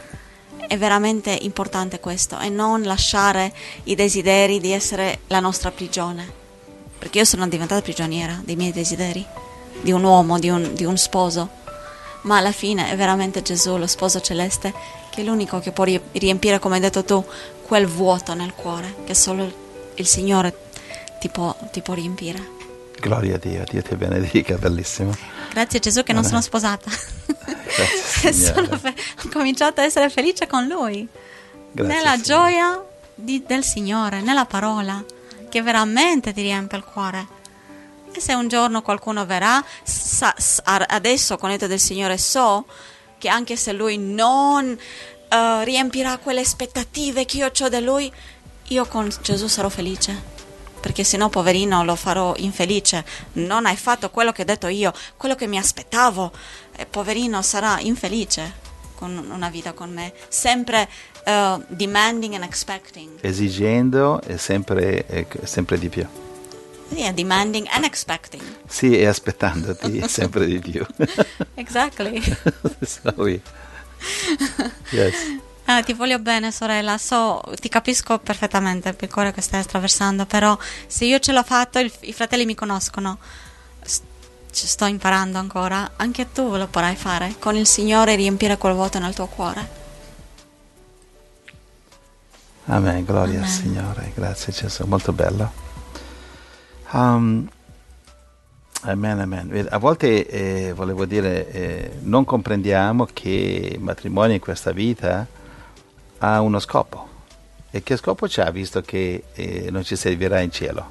È veramente importante questo, e non lasciare i desideri di essere la nostra prigione, perché io sono diventata prigioniera dei miei desideri, di un uomo, di un, di un sposo, ma alla fine è veramente Gesù, lo sposo celeste, che è l'unico che può riempire, come hai detto tu, quel vuoto nel cuore che solo il Signore ti può, ti può riempire. Gloria a Dio, Dio ti benedica, bellissimo. Grazie Gesù che non Amen. Sono sposata. Grazie. Signore. fe- ho cominciato a essere felice con Lui, Grazie, nella Signore. gioia di- del Signore, nella parola, che veramente ti riempie il cuore. E se un giorno qualcuno verrà, sa- sa- adesso con l'aiuto del Signore so che anche se Lui non eh, riempirà quelle aspettative che io ho da Lui, io con Gesù sarò felice. Perché sennò, poverino, lo farò infelice. Non hai fatto quello che ho detto io, quello che mi aspettavo. E poverino sarà infelice con una vita con me. Sempre uh, demanding and expecting. Esigendo e sempre, e sempre di più. Yeah, demanding and expecting. Sì, e aspettandoti sempre di più. Exactly. Sorry. Yes. Ah, ti voglio bene, sorella, so, ti capisco perfettamente il cuore che stai attraversando, però se io ce l'ho fatto, il, i fratelli mi conoscono, S- ci sto imparando ancora, anche tu lo potrai fare, con il Signore riempire quel vuoto nel tuo cuore. Amen, gloria Amen. al Signore, grazie Gesù, molto bello. Um, amen, amen. A volte eh, volevo dire, eh, non comprendiamo che il matrimonio in questa vita ha uno scopo. E che scopo c'ha visto che eh, non ci servirà in cielo?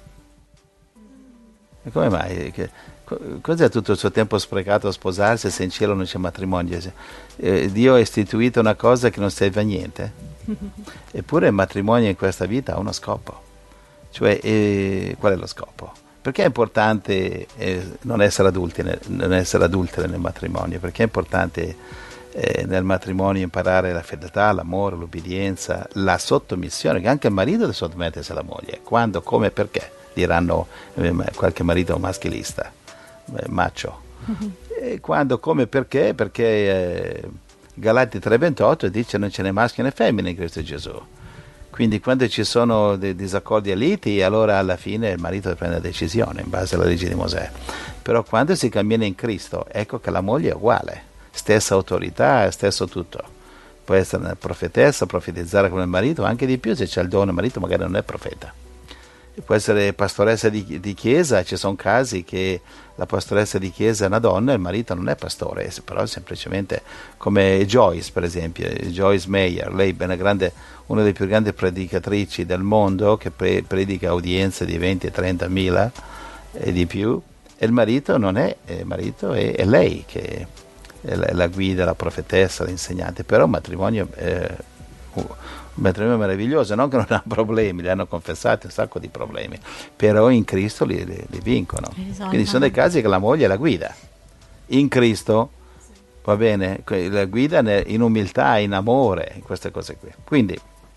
E come mai? Che, co- cos'è tutto il suo tempo sprecato a sposarsi se in cielo non c'è matrimonio? Eh, Dio ha istituito una cosa che non serve a niente. Eppure il matrimonio in questa vita ha uno scopo. Cioè, eh, qual è lo scopo? Perché è importante eh, non essere adulti, nel, non essere adulteri nel matrimonio? Perché è importante Eh, nel matrimonio imparare la fedeltà, l'amore, l'obbedienza, la sottomissione, che anche il marito deve sottomettersi alla moglie. Quando, come e perché? Diranno eh, qualche marito maschilista, eh, macho. E quando, come e perché? Perché eh, Galati tre ventotto dice non ce n'è maschio né femmina in Cristo Gesù. Quindi quando ci sono dei disaccordi e liti, allora alla fine il marito deve prendere decisione in base alla legge di Mosè. Però quando si cammina in Cristo, ecco che la moglie è uguale. Stessa autorità, stesso tutto. Può essere una profetessa, profetizzare come il marito, anche di più se c'è il dono, il marito magari non è profeta. Può essere pastoressa di, di chiesa, ci sono casi che la pastoressa di chiesa è una donna e il marito non è pastore, però semplicemente come Joyce per esempio, Joyce Meyer, lei è una, grande, una delle più grandi predicatrici del mondo che pre, predica udienze di venti trenta mila e di più, e il marito non è, il marito è, è lei che La, la guida, la profetessa, l'insegnante. Però un matrimonio è un matrimonio meraviglioso, non che non ha problemi, li hanno confessati un sacco di problemi, però in Cristo li, li, li vincono. Esatto. Quindi sono dei casi che la moglie è la guida in Cristo, va bene, la guida in umiltà, in amore, in queste cose qui. Quindi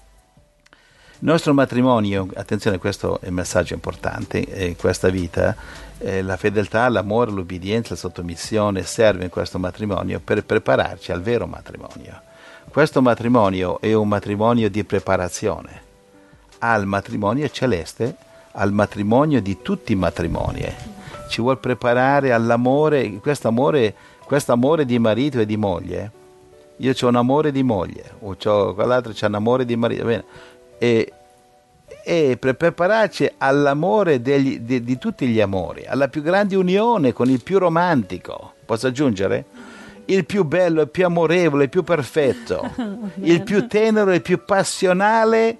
il nostro matrimonio, attenzione, questo è un messaggio importante, in questa vita eh, la fedeltà, l'amore, l'obbedienza, la sottomissione serve in questo matrimonio per prepararci al vero matrimonio. Questo matrimonio è un matrimonio di preparazione al matrimonio celeste, al matrimonio di tutti i matrimoni. Ci vuol preparare all'amore, questo amore, questo amore di marito e di moglie. Io ho un amore di moglie, o c'ho, quell'altro c'ha un amore di marito, bene. E, e per prepararci all'amore degli, di, di tutti gli amori, alla più grande unione con il più romantico, posso aggiungere? Il più bello, il più amorevole, il più perfetto, il più tenero, il più passionale,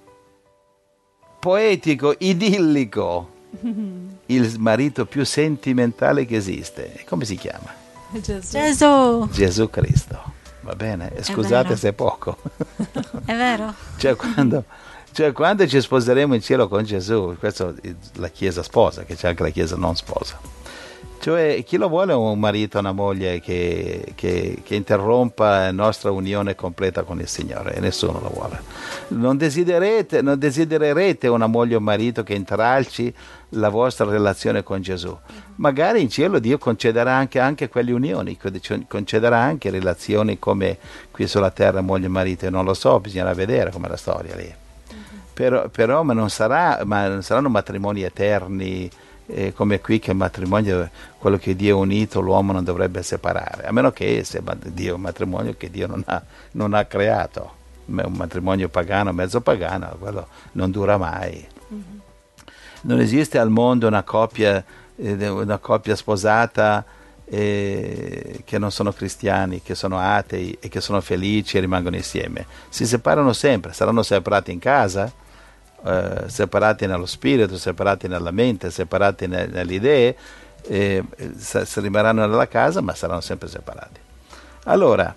poetico, idillico, il marito più sentimentale che esiste. E come si chiama? Gesù. Gesù. Gesù Cristo. Va bene? E scusate vero. se è poco. È vero. Cioè quando, cioè quando ci sposeremo in cielo con Gesù, questa è la Chiesa sposa, che c'è anche la Chiesa non sposa. Cioè chi lo vuole un marito, una moglie che, che, che interrompa la nostra unione completa con il Signore? E nessuno lo vuole. Non desidererete, non desidererete una moglie o un marito che intralci la vostra relazione con Gesù. Magari in cielo Dio concederà anche, anche quelle unioni, concederà anche relazioni come qui sulla terra moglie e marito, non lo so, bisognerà vedere com'è la storia lì. Però, però ma, non sarà, ma non saranno matrimoni eterni eh, come qui, che il matrimonio, quello che Dio ha unito, l'uomo non dovrebbe separare, a meno che sia Dio un matrimonio che Dio non ha, non ha creato. Un matrimonio pagano, mezzo pagano, quello non dura mai. Mm-hmm. Non esiste al mondo una coppia, eh, una coppia sposata eh, che non sono cristiani, che sono atei e che sono felici e rimangono insieme. Si separano sempre, saranno separati in casa, eh, separati nello spirito, separati nella mente, separati ne, nelle idee, eh, se, se rimarranno nella casa, ma saranno sempre separati. Allora,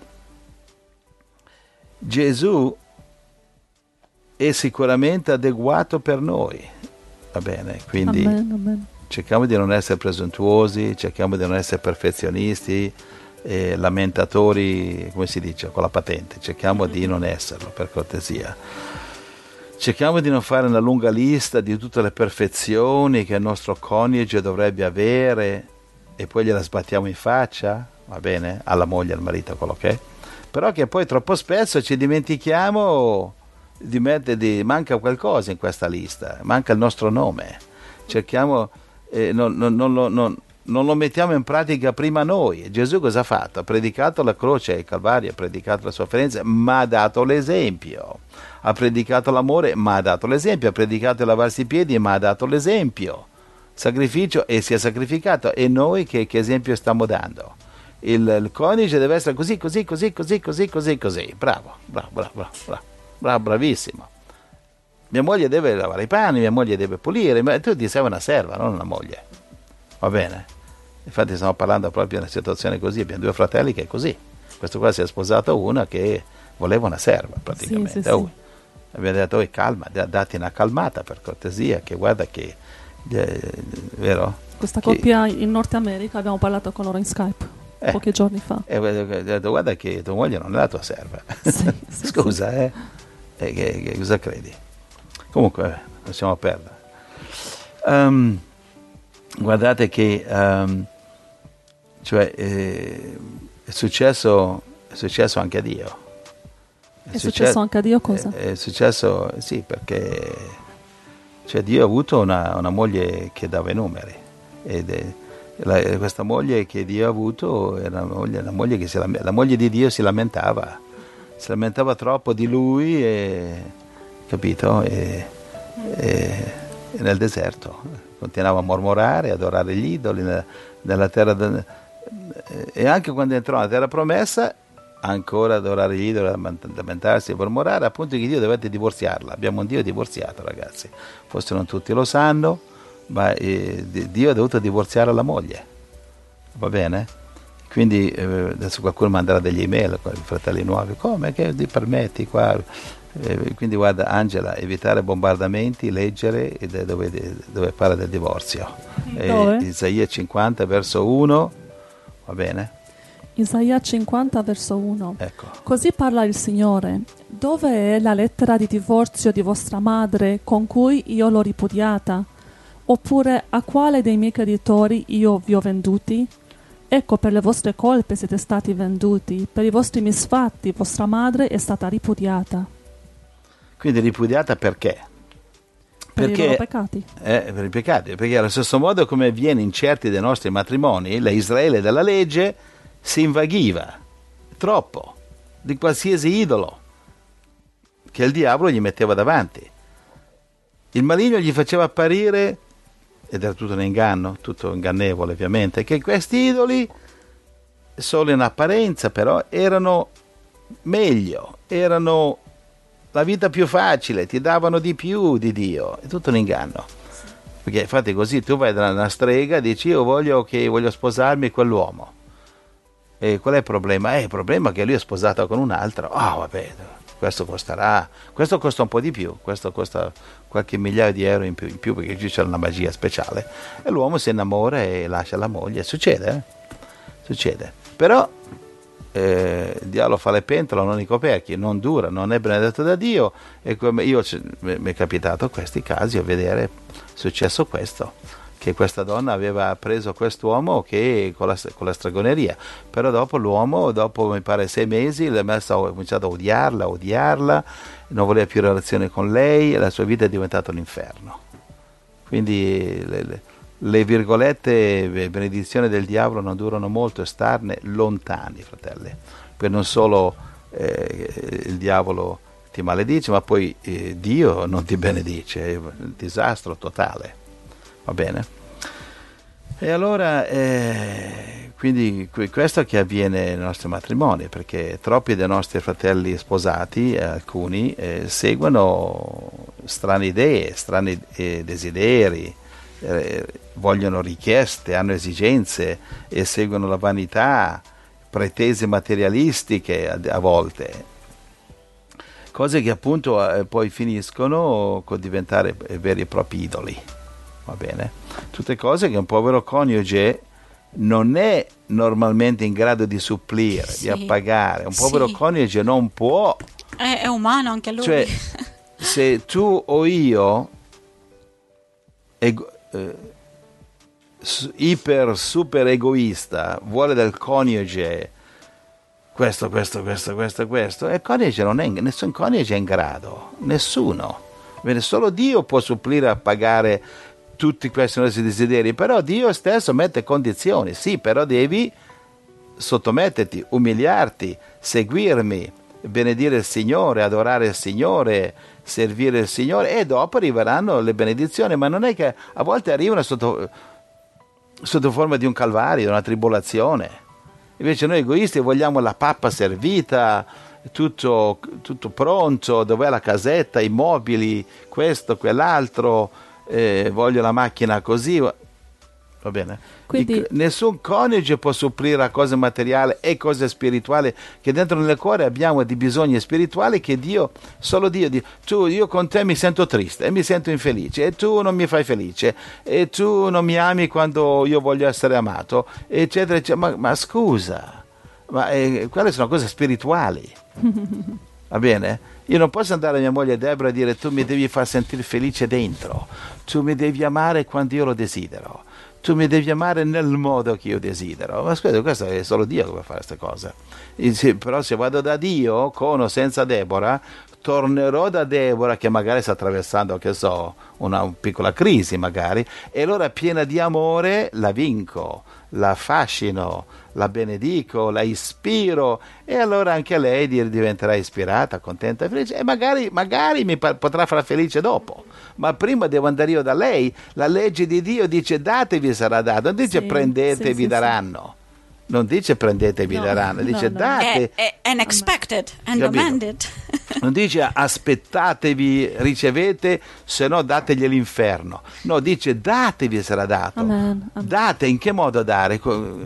Gesù è sicuramente adeguato per noi, va bene? Quindi Amen, amen. cerchiamo di non essere presuntuosi, cerchiamo di non essere perfezionisti, eh, lamentatori, come si dice, con la patente, cerchiamo di non esserlo, per cortesia. Cerchiamo di non fare una lunga lista di tutte le perfezioni che il nostro coniuge dovrebbe avere e poi gliela sbattiamo in faccia, va bene? Alla moglie, al marito, quello che è. Però che poi troppo spesso ci dimentichiamo di mettere, di, manca qualcosa in questa lista, manca il nostro nome. Cerchiamo, eh, non, non, non, lo, non, non lo mettiamo in pratica prima noi. Gesù cosa ha fatto? Ha predicato la croce, il Calvario, ha predicato la sofferenza, ma ha dato l'esempio. Ha predicato l'amore, ma ha dato l'esempio. Ha predicato il lavarsi i piedi, ma ha dato l'esempio. Sacrificio, e si è sacrificato. E noi che, che esempio stiamo dando? Il, il coniuge deve essere così, così, così, così, così, così, così. Bravo, bravo, bravo, bravo, bravo, bravo, bravissimo. Mia moglie deve lavare i panni, mia moglie deve pulire, ma tu ti sei una serva, non una moglie. Va bene? Infatti stiamo parlando proprio di una situazione così, abbiamo due fratelli che è così. Questo qua si è sposato una che voleva una serva, praticamente. Sì, sì, oh, sì. Abbiamo detto, oh, calma, dati una calmata per cortesia, che guarda che, eh, vero? Questa Che- coppia in Nord America, abbiamo parlato con loro in Skype Eh. pochi giorni fa. E ho detto, guarda che tua moglie non è la tua serva. Sì, sì, Scusa, eh? E che, che cosa credi? Comunque, eh, lasciamo perdere. Um, guardate che um, cioè, eh, è, successo, è successo anche a Dio. È successo anche a Dio cosa? È, è successo, sì, perché cioè, Dio ha avuto una, una moglie che dava i numeri. Ed è, la, questa moglie che Dio ha avuto era una moglie, una moglie che si lame- la moglie di Dio si lamentava, si lamentava troppo di lui, e, capito? E, e, e nel deserto continuava a mormorare, ad adorare gli idoli nella, nella terra de, e anche quando entrò nella terra promessa ancora adorare gli idoli, lamentarsi e mormorare, appunto che Dio dovette divorziarla. Abbiamo un Dio divorziato, ragazzi, forse non tutti lo sanno, ma eh, Dio ha dovuto divorziare la moglie, va bene? Quindi eh, adesso qualcuno manderà degli email con i fratelli nuovi, come che ti permetti qua? Eh, quindi guarda Angela, evitare bombardamenti, leggere dove, dove parla del divorzio. Dove? Eh, Isaia cinquanta verso uno, va bene? Isaia cinquanta verso uno. Ecco. Così parla il Signore. Dove è la lettera di divorzio di vostra madre con cui io l'ho ripudiata? Oppure a quale dei miei creditori io vi ho venduti? Ecco, per le vostre colpe siete stati venduti, per i vostri misfatti vostra madre è stata ripudiata. Quindi ripudiata perché? Per Perché, i loro peccati. Eh, per i peccati, perché allo stesso modo come avviene in certi dei nostri matrimoni, l'Israele della legge si invaghiva troppo di qualsiasi idolo che il diavolo gli metteva davanti. Il maligno gli faceva apparire, ed era tutto un inganno, tutto ingannevole ovviamente, che questi idoli, solo in apparenza però, erano meglio, erano la vita più facile, ti davano di più di Dio. È tutto un inganno. Perché infatti così tu vai da una strega e dici io voglio, che, voglio sposarmi quell'uomo. E qual è il problema? Eh, il problema è che lui è sposato con un altro. Ah, oh, vabbè, questo costerà, questo costa un po' di più, questo costa qualche migliaio di euro in più, in più perché qui c'è una magia speciale. E l'uomo si innamora e lascia la moglie. Succede, eh? Succede. Però eh, il diavolo fa le pentole, non i coperchi, non dura, non è benedetto da Dio. E come io mi è capitato questi casi a vedere, è successo questo, che questa donna aveva preso quest'uomo che con la, con la stregoneria, però dopo l'uomo, dopo mi pare sei mesi, ha cominciato a odiarla, a odiarla, non voleva più relazione con lei e la sua vita è diventata un inferno. Quindi le, le, le virgolette benedizioni del diavolo non durano molto e starne lontani, fratelli, perché non solo eh, il diavolo ti maledice, ma poi eh, Dio non ti benedice, è un disastro totale. Va bene? E allora, eh, quindi questo che avviene nei nostri matrimoni, perché troppi dei nostri fratelli sposati, eh, alcuni, eh, seguono strane idee, strani eh, desideri, eh, vogliono richieste, hanno esigenze e seguono la vanità, pretese materialistiche a, a volte. Cose che appunto eh, poi finiscono con diventare veri e propri idoli. Va bene? Tutte cose che un povero coniuge non è normalmente in grado di supplire, sì, di appagare. Un povero sì. coniuge non può. È, è umano anche lui. Cioè, se tu o io ego, eh, iper super egoista vuole del coniuge questo, questo, questo, questo, questo, e il coniuge non è, nessun coniuge è in grado, nessuno. Bene, solo Dio può supplire a pagare tutti questi nostri desideri, però Dio stesso mette condizioni. Sì, però devi sottometterti, umiliarti, seguirmi, benedire il Signore, adorare il Signore, servire il Signore, e dopo arriveranno le benedizioni. Ma non è che a volte arrivano sotto, sotto forma di un calvario, una tribolazione. Invece noi egoisti vogliamo la pappa servita, tutto, tutto pronto, dov'è la casetta, i mobili, questo, quell'altro, eh, voglio la macchina così, va bene. Quindi Il, nessun coniuge può supplire a cose materiali e cose spirituali, che dentro nel cuore abbiamo di bisogni spirituali che Dio, solo Dio, Dio tu, io con te mi sento triste e mi sento infelice, e tu non mi fai felice, e tu non mi ami quando io voglio essere amato, eccetera, eccetera. Ma, ma scusa, ma eh, quelle sono cose spirituali. Va bene? Io non posso andare a mia moglie Debra e dire: tu mi devi far sentire felice dentro, tu mi devi amare quando io lo desidero, tu mi devi amare nel modo che io desidero. Ma scusa, questo è solo Dio che può fare queste cose. E se, però se vado da Dio, con o senza Deborah, tornerò da Deborah, che magari sta attraversando, che so, una, una piccola crisi magari, e allora piena di amore la vinco, la affascino, la benedico, la ispiro, e allora anche lei diventerà ispirata, contenta e felice, e magari, magari mi potrà far felice dopo. Ma prima devo andare io da lei. La legge di Dio dice: datevi sarà dato, non dice sì, prendete e sì, vi sì, daranno. Sì. Non dice prendete e vi no, daranno, dice no, no. date. È, è unexpected and demanded. Non dice aspettatevi, ricevete, se no dategli l'inferno. No, dice datevi sarà dato. Amen. Amen. Date, in che modo dare?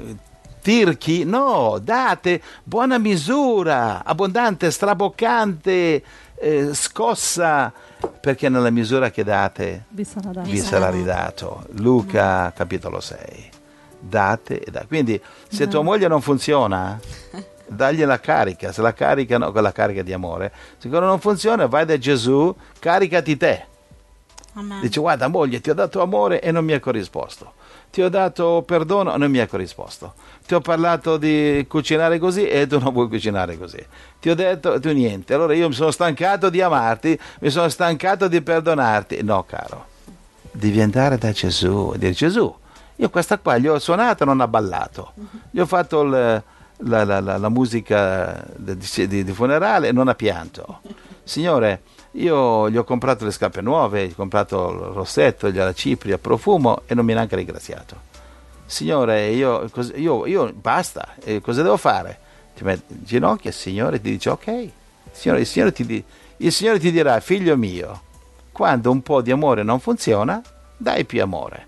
Tirchi? No, date buona misura, abbondante, straboccante, eh, scossa, perché nella misura che date vi sarà, dato. vi sarà ridato. Luca capitolo sei. Date e date. Quindi se no. tua moglie non funziona, dagli la carica. Se la carica, no, quella carica di amore, se non funziona, vai da Gesù, caricati te. Amen. Dice: guarda moglie, ti ho dato amore e non mi è corrisposto, ti ho dato perdono e non mi è corrisposto, ti ho parlato di cucinare così e tu non vuoi cucinare così, ti ho detto tu niente, allora io mi sono stancato di amarti, mi sono stancato di perdonarti. No caro, devi andare da Gesù e dire: Gesù, io questa qua gli ho suonato, non ha ballato, gli ho fatto il, la, la, la, la musica di, di, di funerale e non ha pianto. Signore, io gli ho comprato le scarpe nuove, gli ho comprato il rossetto, la cipria, il profumo e non mi ha neanche ringraziato. Signore, io, io, io basta, e cosa devo fare? Ti metti in ginocchio, il Signore ti dice: ok, il Signore, il Signore ti, il Signore ti dirà: figlio mio, quando un po' di amore non funziona, dai più amore.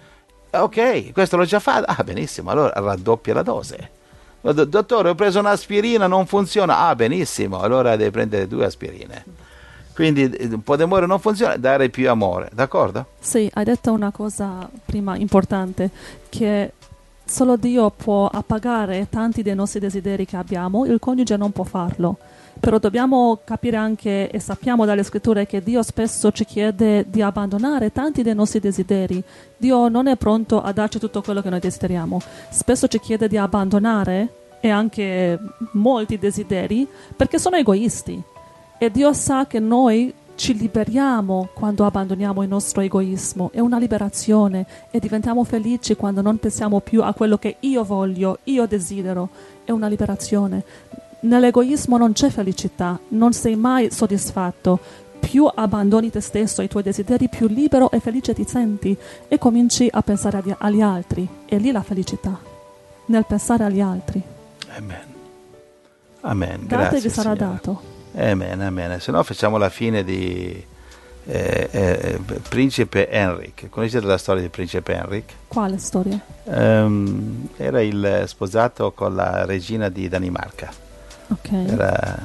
Ok, questo l'ho già fatto. Ah, benissimo, allora raddoppia la dose. Dottore, ho preso un'aspirina, non funziona. Ah, benissimo, allora devi prendere due aspirine. Quindi un po' di amore non funziona, dare più amore, d'accordo? Sì, hai detto una cosa prima importante, che solo Dio può appagare tanti dei nostri desideri che abbiamo, il coniuge non può farlo. Però dobbiamo capire anche, e sappiamo dalle scritture, che Dio spesso ci chiede di abbandonare tanti dei nostri desideri. Dio non è pronto a darci tutto quello che noi desideriamo. Spesso ci chiede di abbandonare, e anche molti desideri, perché sono egoisti. E Dio sa che noi ci liberiamo quando abbandoniamo il nostro egoismo. È una liberazione, e diventiamo felici quando non pensiamo più a quello che io voglio, io desidero. È una liberazione. Nell'egoismo non c'è felicità, non sei mai soddisfatto. più abbandoni te stesso e i tuoi desideri, più libero e felice ti senti e cominci a pensare agli, agli altri. È lì la felicità, nel pensare agli altri. Amen. Amen. Date Grazie, vi sarà Signore. dato. Amen, amen. Se no facciamo la fine di eh, eh, Principe Henrik. Conoscete la storia di Principe Henrik? Quale storia? Um, era il sposato con la regina di Danimarca. Ok. Era,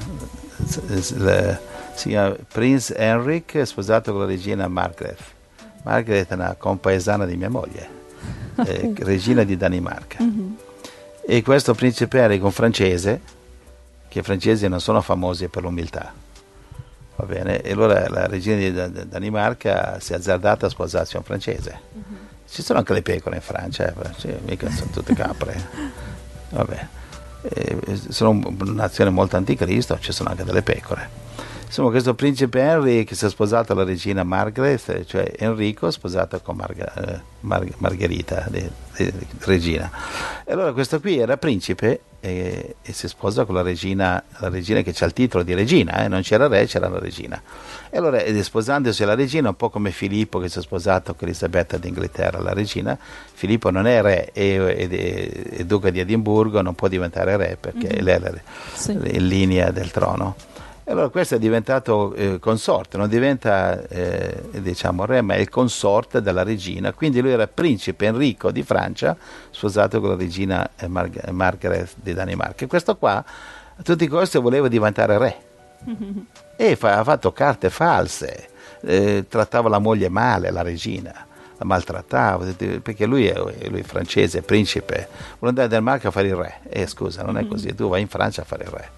le, si chiama Prince Henrik, sposato con la regina Margaret. Margaret è una compaesana di mia moglie, eh, regina di Danimarca. Mm-hmm. E questo Principe Henrik, un francese, che i francesi non sono famosi per l'umiltà, va bene? E allora la regina di Danimarca si è azzardata a sposarsi un francese. Mm-hmm. Ci sono anche le pecore in Francia, eh, cioè, mica sono tutte capre. Vabbè. Eh, sono una nazione molto anticristo, ci sono anche delle pecore. Insomma, questo principe Henry che si è sposato alla regina Margaret, cioè Enrico sposato con Marga, eh, Mar- Margherita, de, de, de, regina. E allora questo qui era principe e, e si sposa con la regina, la regina che c'ha il titolo di regina, eh? Non c'era re, c'era la regina. E allora, ed sposandosi alla regina, un po' come Filippo che si è sposato con Elisabetta d'Inghilterra, la regina, Filippo non è re e, e, e, e duca di Edimburgo, non può diventare re perché mm-hmm. lei è la, sì. in linea del trono. E allora questo è diventato eh, consorte, non diventa eh, diciamo re, ma è il consorte della regina, quindi lui era principe Enrico di Francia, sposato con la regina eh, Mar- Margaret di Danimarca. E questo qua a tutti i costi voleva diventare re mm-hmm. e fa- ha fatto carte false, eh, trattava la moglie male, la regina, la maltrattava, perché lui è, lui è francese, principe, vuole andare in Danimarca a fare il re. E eh, scusa, non è così, tu vai in Francia a fare il re.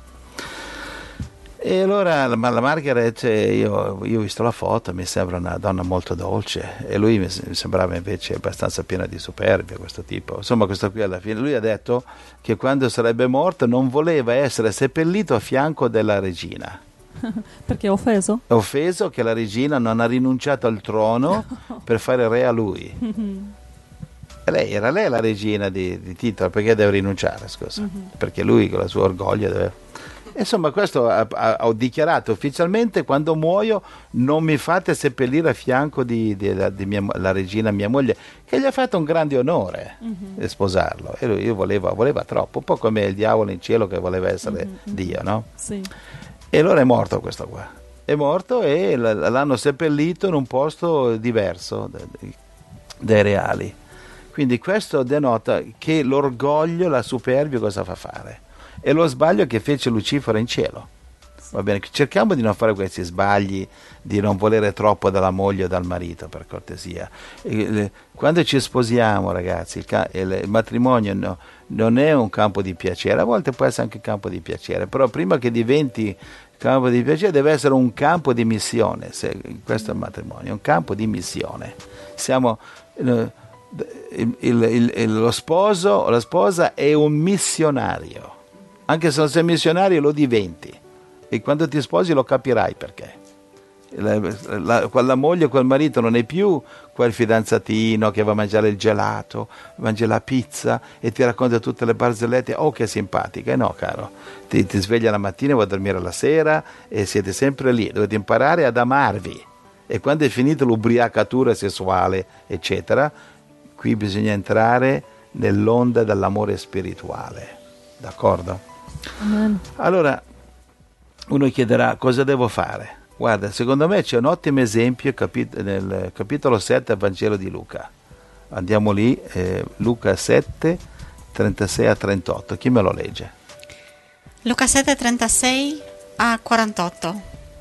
E allora la, la Margaret, io, io ho visto la foto, mi sembra una donna molto dolce e lui mi, mi sembrava invece abbastanza piena di superbia, questo tipo. Insomma, questo qui alla fine, lui ha detto che quando sarebbe morto non voleva essere seppellito a fianco della regina. Perché è offeso? È offeso che la regina non ha rinunciato al trono per fare re a lui. E lei, era lei la regina di, di titolo, perché deve rinunciare, scusa? Mm-hmm. Perché lui con il suo orgoglio deve... Insomma, questo ha, ha, ho dichiarato ufficialmente: quando muoio non mi fate seppellire a fianco di, di, di mia, la regina mia moglie, che gli ha fatto un grande onore mm-hmm. sposarlo. E lui, io voleva, voleva troppo, un po' come il diavolo in cielo che voleva essere mm-hmm. Dio, no? Sì. E allora è morto questo qua. È morto e l'hanno seppellito in un posto diverso dai reali. Quindi questo denota che l'orgoglio, la superbia cosa fa fare? E lo sbaglio che fece Lucifero in cielo. Va bene, cerchiamo di non fare questi sbagli, di non volere troppo dalla moglie o dal marito, per cortesia. Quando ci sposiamo, ragazzi, il matrimonio no, non è un campo di piacere, a volte può essere anche un campo di piacere, però prima che diventi campo di piacere deve essere un campo di missione. Se, questo è il matrimonio, un campo di missione. Siamo... Il, il, il, il, lo sposo o la sposa è un missionario. Anche se non sei missionario lo diventi e quando ti sposi lo capirai perché. La, la, quella moglie o quel marito non è più quel fidanzatino che va a mangiare il gelato, mangia la pizza e ti racconta tutte le barzellette. Oh, che simpatica! E no, caro, ti, ti sveglia la mattina e vai a dormire la sera e siete sempre lì. Dovete imparare ad amarvi e quando è finita l'ubriacatura sessuale eccetera, qui bisogna entrare nell'onda dell'amore spirituale, d'accordo? Amen. Allora uno chiederà cosa devo fare. Guarda, secondo me c'è un ottimo esempio capit- nel capitolo sette del Vangelo di Luca. Andiamo lì, eh, Luca sette, trentasei a trentotto. Chi me lo legge? Luca sette, trentasei a quarantotto.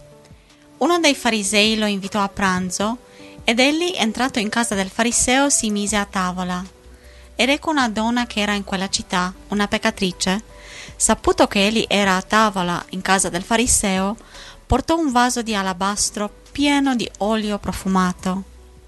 Uno dei farisei lo invitò a pranzo ed egli, entrato in casa del fariseo, si mise a tavola. Ed ecco una donna che era in quella città, una peccatrice. Saputo che egli era a tavola in casa del fariseo, portò un vaso di alabastro pieno di olio profumato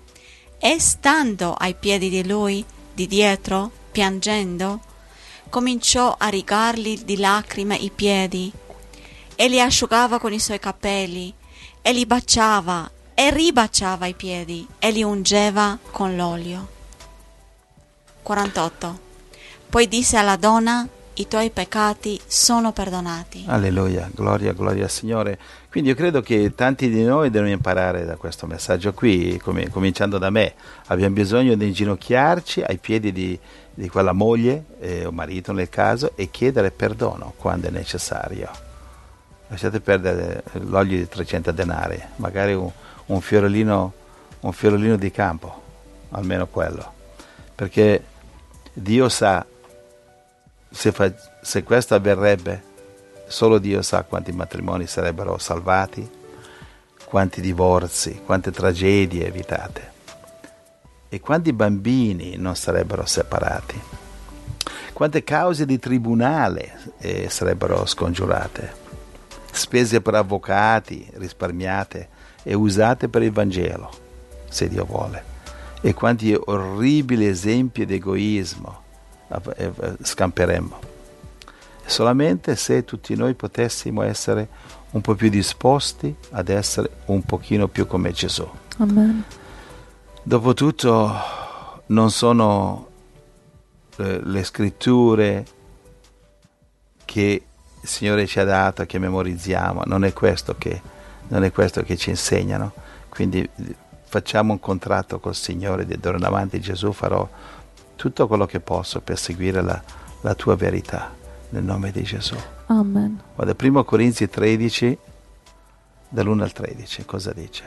e, stando ai piedi di lui, di dietro, piangendo, cominciò a rigargli di lacrime i piedi e li asciugava con i suoi capelli e li baciava e ribaciava i piedi e li ungeva con l'olio. quarantotto. Poi disse alla donna: i tuoi peccati sono perdonati. Alleluia, gloria, gloria al Signore. Quindi io credo che tanti di noi devono imparare da questo messaggio qui, come, cominciando da me. Abbiamo bisogno di inginocchiarci ai piedi di, di quella moglie eh, o marito nel caso e chiedere perdono quando è necessario. Lasciate perdere l'olio di trecento denari, magari un, un fiorellino, un fiorellino di campo, almeno quello, perché Dio sa. Se, fa, se questo avverrebbe, solo Dio sa quanti matrimoni sarebbero salvati, quanti divorzi, quante tragedie evitate e quanti bambini non sarebbero separati, quante cause di tribunale eh, sarebbero scongiurate, spese per avvocati risparmiate e usate per il Vangelo, se Dio vuole, e quanti orribili esempi di egoismo scamperemmo solamente se tutti noi potessimo essere un po' più disposti ad essere un pochino più come Gesù. Amen. Dopotutto non sono eh, le scritture che il Signore ci ha dato, che memorizziamo, non è questo che, non è questo che ci insegnano, quindi facciamo un contratto col Signore di d'ora in avanti Gesù farò tutto quello che posso per seguire la, la tua verità, nel nome di Gesù. Amen. Guarda, primo Corinzi tredici, dall'uno al tredici, cosa dice?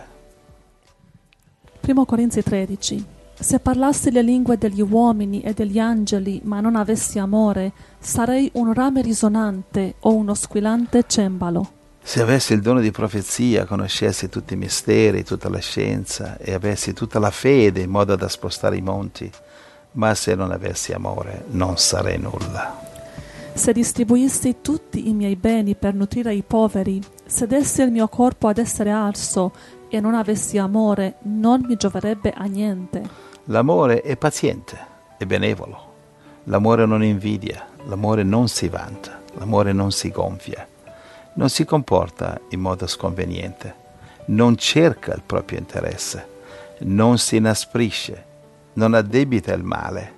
primo Corinzi tredici. Se parlassi le lingue degli uomini e degli angeli, ma non avessi amore, sarei un rame risonante o uno squillante cembalo. Se avessi il dono di profezia, conoscessi tutti i misteri, tutta la scienza e avessi tutta la fede in modo da spostare i monti, ma se non avessi amore non sarei nulla. Se distribuissi tutti i miei beni per nutrire i poveri, se dessi il mio corpo ad essere arso e non avessi amore, non mi gioverebbe a niente. L'amore è paziente, è benevolo. L'amore non invidia, l'amore non si vanta, l'amore non si gonfia, non si comporta in modo sconveniente, non cerca il proprio interesse, non si inasprisce, non addebita il male.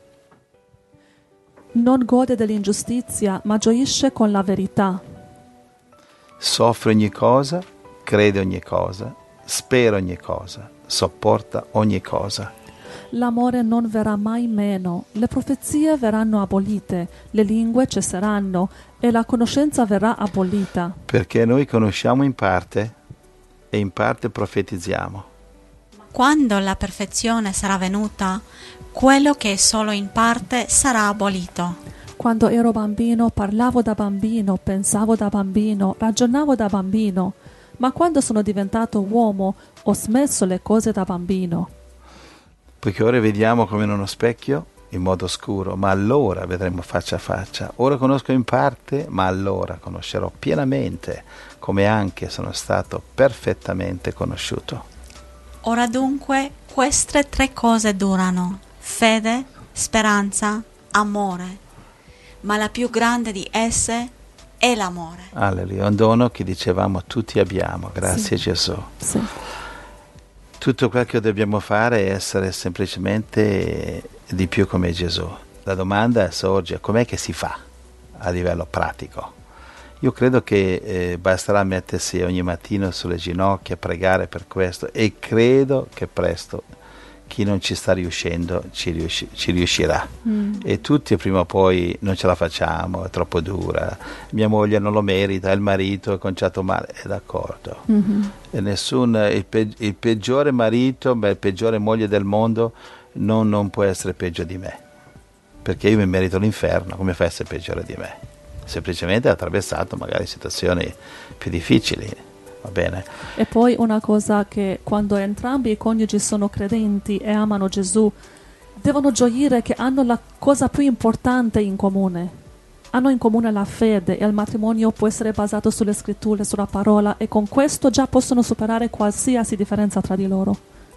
Non gode dell'ingiustizia, ma gioisce con la verità. Soffre ogni cosa, crede ogni cosa, spera ogni cosa, sopporta ogni cosa. L'amore non verrà mai meno, le profezie verranno abolite, le lingue cesseranno e la conoscenza verrà abolita. Perché noi conosciamo in parte e in parte profetizziamo. Quando la perfezione sarà venuta, quello che è solo in parte sarà abolito. Quando ero bambino parlavo da bambino, pensavo da bambino, ragionavo da bambino, ma quando sono diventato uomo ho smesso le cose da bambino. Poiché ora vediamo come in uno specchio, in modo oscuro, ma allora vedremo faccia a faccia. Ora conosco in parte, ma allora conoscerò pienamente, come anche sono stato perfettamente conosciuto. Ora dunque queste tre cose durano: fede, speranza, amore, ma la più grande di esse è l'amore. Alleluia, un dono che dicevamo tutti abbiamo, grazie Sì. Gesù. Sì. Tutto quel che dobbiamo fare è essere semplicemente di più come Gesù. La domanda sorge: com'è che si fa a livello pratico? Io credo che eh, basterà mettersi ogni mattino sulle ginocchia, pregare per questo, e credo che presto chi non ci sta riuscendo ci, riusci- ci riuscirà. Mm. E tutti prima o poi non ce la facciamo, è troppo dura, mia moglie non lo merita, il marito è conciato male, è d'accordo. Mm-hmm. E nessun, il, pe- il peggiore marito, beh, il peggiore moglie del mondo non, non può essere peggio di me, perché io mi merito l'inferno, come fa a essere peggiore di me? Semplicemente ha attraversato magari situazioni più difficili, va bene? E poi una cosa, che quando entrambi i coniugi sono credenti e amano Gesù, devono gioire che hanno la cosa più importante in comune. Hanno in comune la fede, e il matrimonio può essere basato sulle scritture, sulla parola, e con questo già possono superare qualsiasi differenza tra di loro.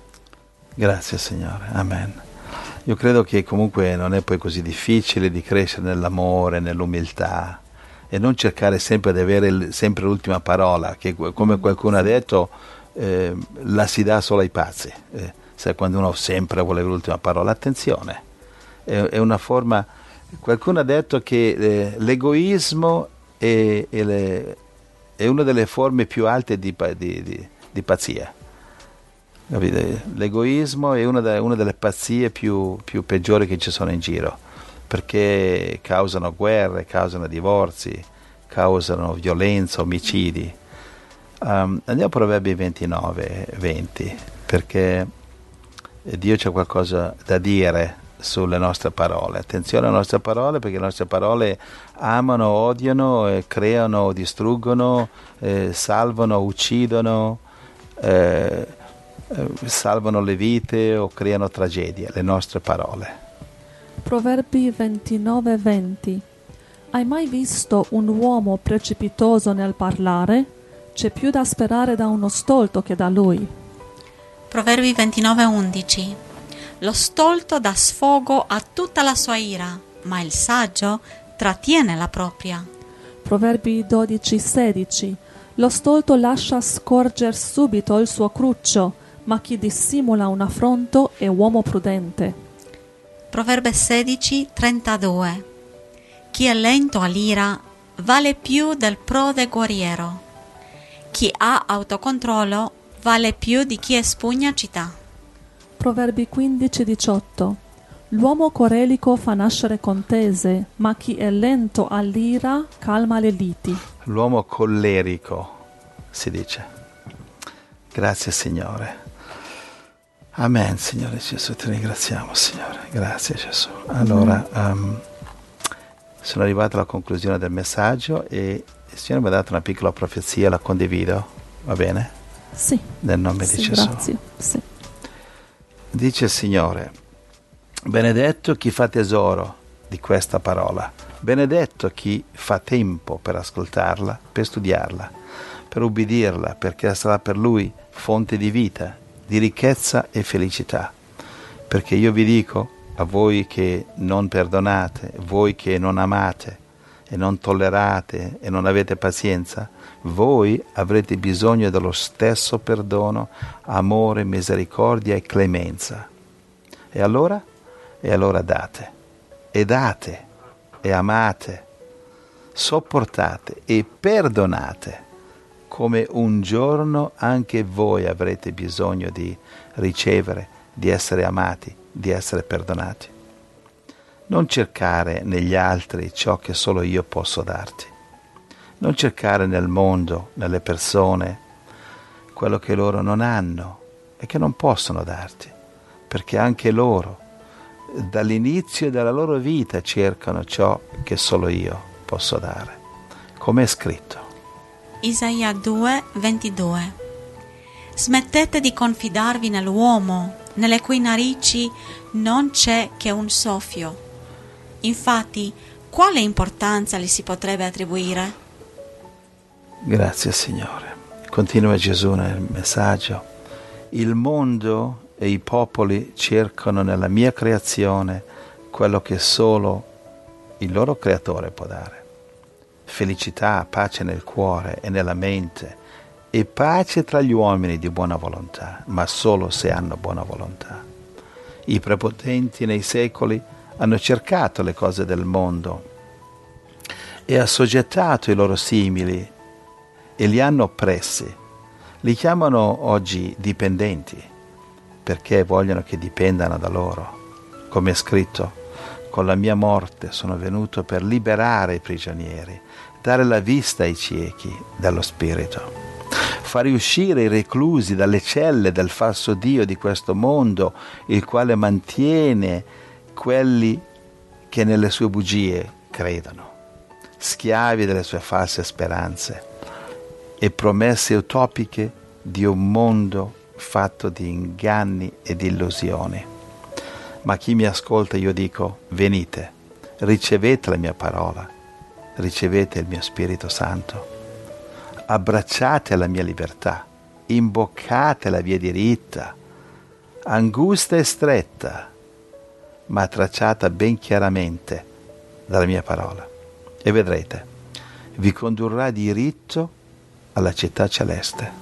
Grazie Signore, amen. Io credo che comunque non è poi così difficile di crescere nell'amore, nell'umiltà, e non cercare sempre di avere il, sempre l'ultima parola, che come qualcuno ha detto eh, la si dà solo ai pazzi. Eh, sai, quando uno sempre vuole l'ultima parola, attenzione, è, è una forma Qualcuno ha detto che eh, l'egoismo è, è, le, è una delle forme più alte di, di, di, di pazzia. Capite? L'egoismo è una, de, una delle pazzie più, più peggiori che ci sono in giro, perché causano guerre, causano divorzi, causano violenza, omicidi. Um, andiamo a Proverbi ventinove venti, perché Dio c'ha qualcosa da dire sulle nostre parole. Attenzione alle nostre parole, perché le nostre parole amano, odiano, eh, creano, distruggono, eh, salvano, uccidono, eh, eh, salvano le vite o creano tragedie, le nostre parole. Proverbi ventinove venti. Hai mai visto un uomo precipitoso nel parlare? C'è più da sperare da uno stolto che da lui. Proverbi ventinove undici. Lo stolto dà sfogo a tutta la sua ira, ma il saggio trattiene la propria. Proverbi dodici sedici. Lo stolto lascia scorger subito il suo cruccio, ma chi dissimula un affronto è uomo prudente. Proverbi sedici trentadue. Chi è lento all'ira vale più del prode guerriero. Chi ha autocontrollo vale più di chi è spugnacità. Proverbi quindici diciotto. L'uomo corelico fa nascere contese, ma chi è lento all'ira calma le liti. L'uomo collerico, si dice. Grazie Signore. Amen, Signore Gesù, ti ringraziamo, Signore. Grazie Gesù. Allora, um, sono arrivato alla conclusione del messaggio e il Signore mi ha dato una piccola profezia, la condivido, va bene? Sì. Nel nome sì, di Gesù. Grazie. Sì. Dice il Signore, benedetto chi fa tesoro di questa parola, benedetto chi fa tempo per ascoltarla, per studiarla, per ubbidirla, perché sarà per lui fonte di vita, di ricchezza e felicità. Perché io vi dico, a voi che non perdonate, voi che non amate e non tollerate e non avete pazienza, voi avrete bisogno dello stesso perdono, amore, misericordia e clemenza. E allora? E allora date, e date, e amate, sopportate e perdonate, come un giorno anche voi avrete bisogno di ricevere, di essere amati, di essere perdonati. Non cercare negli altri ciò che solo io posso darti. Non cercare nel mondo, nelle persone, quello che loro non hanno e che non possono darti, perché anche loro, dall'inizio della loro vita, cercano ciò che solo io posso dare, come è scritto. Isaia due ventidue. Smettete di confidarvi nell'uomo, nelle cui narici non c'è che un soffio. Infatti, quale importanza gli si potrebbe attribuire? Grazie Signore. Continua Gesù nel messaggio. Il mondo e i popoli cercano nella mia creazione quello che solo il loro creatore può dare. Felicità, pace nel cuore e nella mente e pace tra gli uomini di buona volontà, ma solo se hanno buona volontà. I prepotenti nei secoli hanno cercato le cose del mondo e assoggettato i loro simili e li hanno oppressi. Li chiamano oggi dipendenti perché vogliono che dipendano da loro. Come è scritto, con la mia morte sono venuto per liberare i prigionieri, dare la vista ai ciechi dallo spirito, far uscire i reclusi dalle celle del falso Dio di questo mondo, il quale mantiene quelli che nelle sue bugie credono, schiavi delle sue false speranze e promesse utopiche di un mondo fatto di inganni e di illusioni. Ma chi mi ascolta, io dico, venite, ricevete la mia parola, ricevete il mio Spirito Santo, abbracciate la mia libertà, imboccate la via diritta, angusta e stretta, ma tracciata ben chiaramente dalla mia parola. E vedrete, vi condurrà diritto alla città celeste.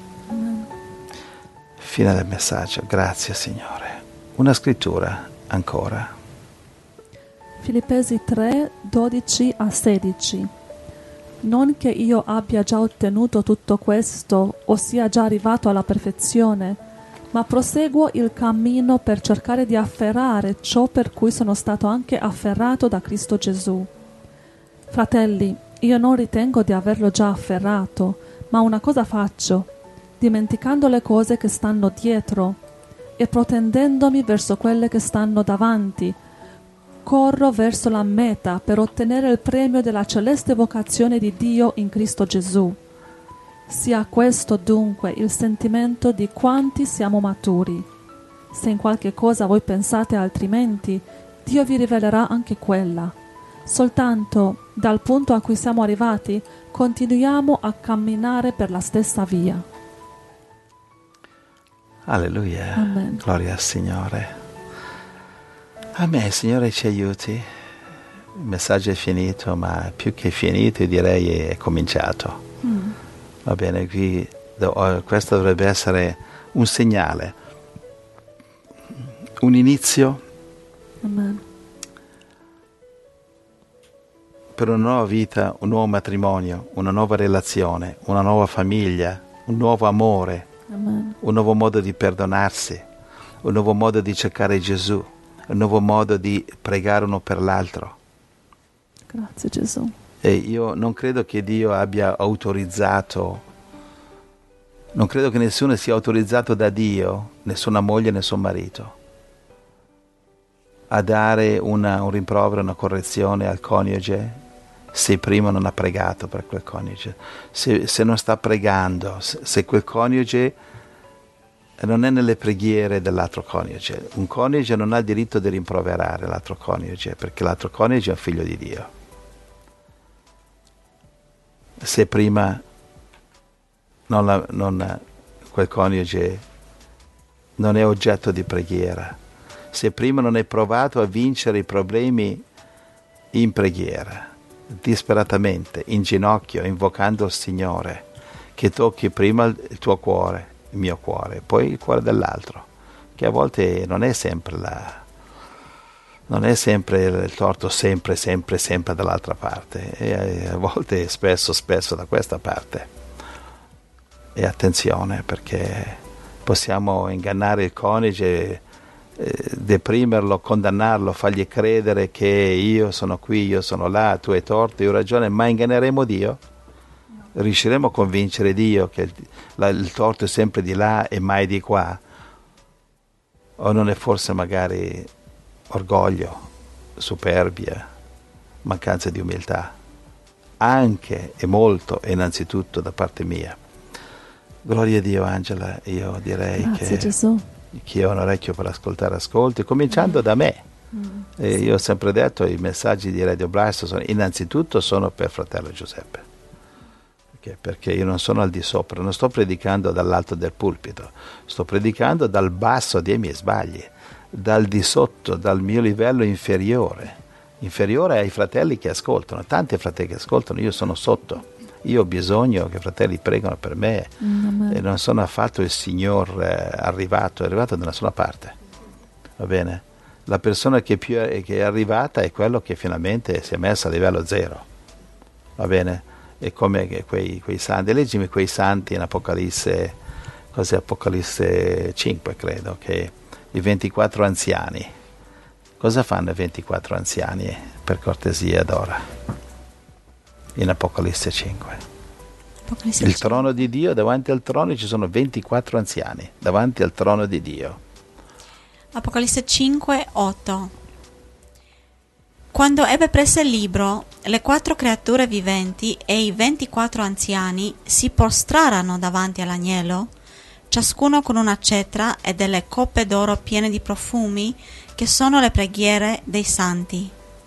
Fine del messaggio. Grazie Signore. Una scrittura ancora. Filippesi tre, dodici a sedici. Non che io abbia già ottenuto tutto questo o sia già arrivato alla perfezione, ma proseguo il cammino per cercare di afferrare ciò per cui sono stato anche afferrato da Cristo Gesù. Fratelli, io non ritengo di averlo già afferrato, ma una cosa faccio, dimenticando le cose che stanno dietro e protendendomi verso quelle che stanno davanti, corro verso la meta per ottenere il premio della celeste vocazione di Dio in Cristo Gesù. Sia questo dunque il sentimento di quanti siamo maturi. Se in qualche cosa voi pensate altrimenti, Dio vi rivelerà anche quella. Soltanto dal punto a cui siamo arrivati continuiamo a camminare per la stessa via. Alleluia. Amen. Gloria al Signore. Amen, Signore ci aiuti. Il messaggio è finito, ma più che finito direi è cominciato. Mm. Va bene, qui questo dovrebbe essere un segnale, un inizio. Amen. Per una nuova vita, un nuovo matrimonio, una nuova relazione, una nuova famiglia, un nuovo amore, Amen. Un nuovo modo di perdonarsi, un nuovo modo di cercare Gesù, un nuovo modo di pregare uno per l'altro. Grazie Gesù. E io non credo che Dio abbia autorizzato, non credo che nessuno sia autorizzato da Dio, nessuna moglie, nessun marito, a dare una, un rimprovero, una correzione al coniuge se prima non ha pregato per quel coniuge, se, se non sta pregando, se, se quel coniuge non è nelle preghiere dell'altro coniuge. Un coniuge non ha il diritto di rimproverare l'altro coniuge, perché l'altro coniuge è un figlio di Dio. Se prima non, la, non quel coniuge non è oggetto di preghiera, se prima non hai provato a vincere i problemi in preghiera, disperatamente, in ginocchio, invocando il Signore, che tocchi prima il tuo cuore, il mio cuore, poi il cuore dell'altro, che a volte non è sempre la non è sempre il torto, sempre, sempre, sempre dall'altra parte, e a volte spesso, spesso da questa parte. E attenzione, perché possiamo ingannare il coniuge, eh, deprimerlo, condannarlo, fargli credere che io sono qui, io sono là, tu hai torto, io ho ragione, ma inganneremo Dio? Riusciremo a convincere Dio che il, la, il torto è sempre di là e mai di qua? O non è forse magari orgoglio, superbia, mancanza di umiltà, anche e molto e innanzitutto da parte mia? Gloria a Dio, Angela, io direi Grazie, che Gesù. chi ha un orecchio per ascoltare ascolti, cominciando mm. da me. Mm, e sì. Io ho sempre detto, i messaggi di Radio Blast sono, innanzitutto sono per fratello Giuseppe, perché, perché io non sono al di sopra, non sto predicando dall'alto del pulpito, sto predicando dal basso dei miei sbagli, dal di sotto, dal mio livello inferiore, inferiore ai fratelli che ascoltano, tanti fratelli che ascoltano, io sono sotto. Io ho bisogno che i fratelli pregano per me mm, e non sono affatto il Signor eh, arrivato, è arrivato da nessuna parte, va bene? La persona che, più è, che è arrivata è quello che finalmente si è messa a livello zero, va bene? È come quei, quei santi, leggimi quei santi in Apocalisse, cos'è Apocalisse cinque credo, che i ventiquattro anziani, cosa fanno i ventiquattro anziani per cortesia d'ora? In Apocalisse cinque. Apocalisse il trono di Dio, davanti al trono ci sono ventiquattro anziani, davanti al trono di Dio. Apocalisse cinque, otto. Quando ebbe preso il libro, le quattro creature viventi e i ventiquattro anziani si prostrarono davanti all'agnello, ciascuno con una cetra e delle coppe d'oro piene di profumi, che sono le preghiere dei santi.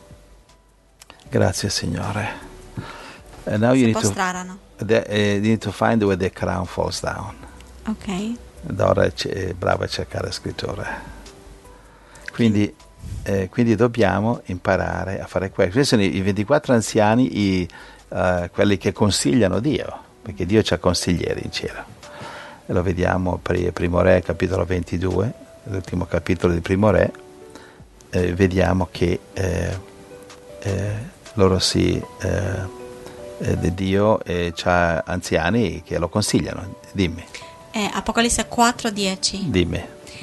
Grazie, Signore. And now you need, to, the, uh, you need to find where the crown falls down. Ok. Dora è brava a cercare scrittura. Quindi, eh, quindi dobbiamo imparare a fare questo. Questi sono i ventiquattro anziani, i, uh, quelli che consigliano Dio, perché Dio c'ha consiglieri in cielo. E lo vediamo per Primo Re, capitolo ventidue, l'ultimo capitolo di Primo Re. Eh, vediamo che... Eh, eh, loro si eh, eh, di Dio e c'ha anziani che lo consigliano. Dimmi. Eh, Apocalisse quattro dieci. Dimmi.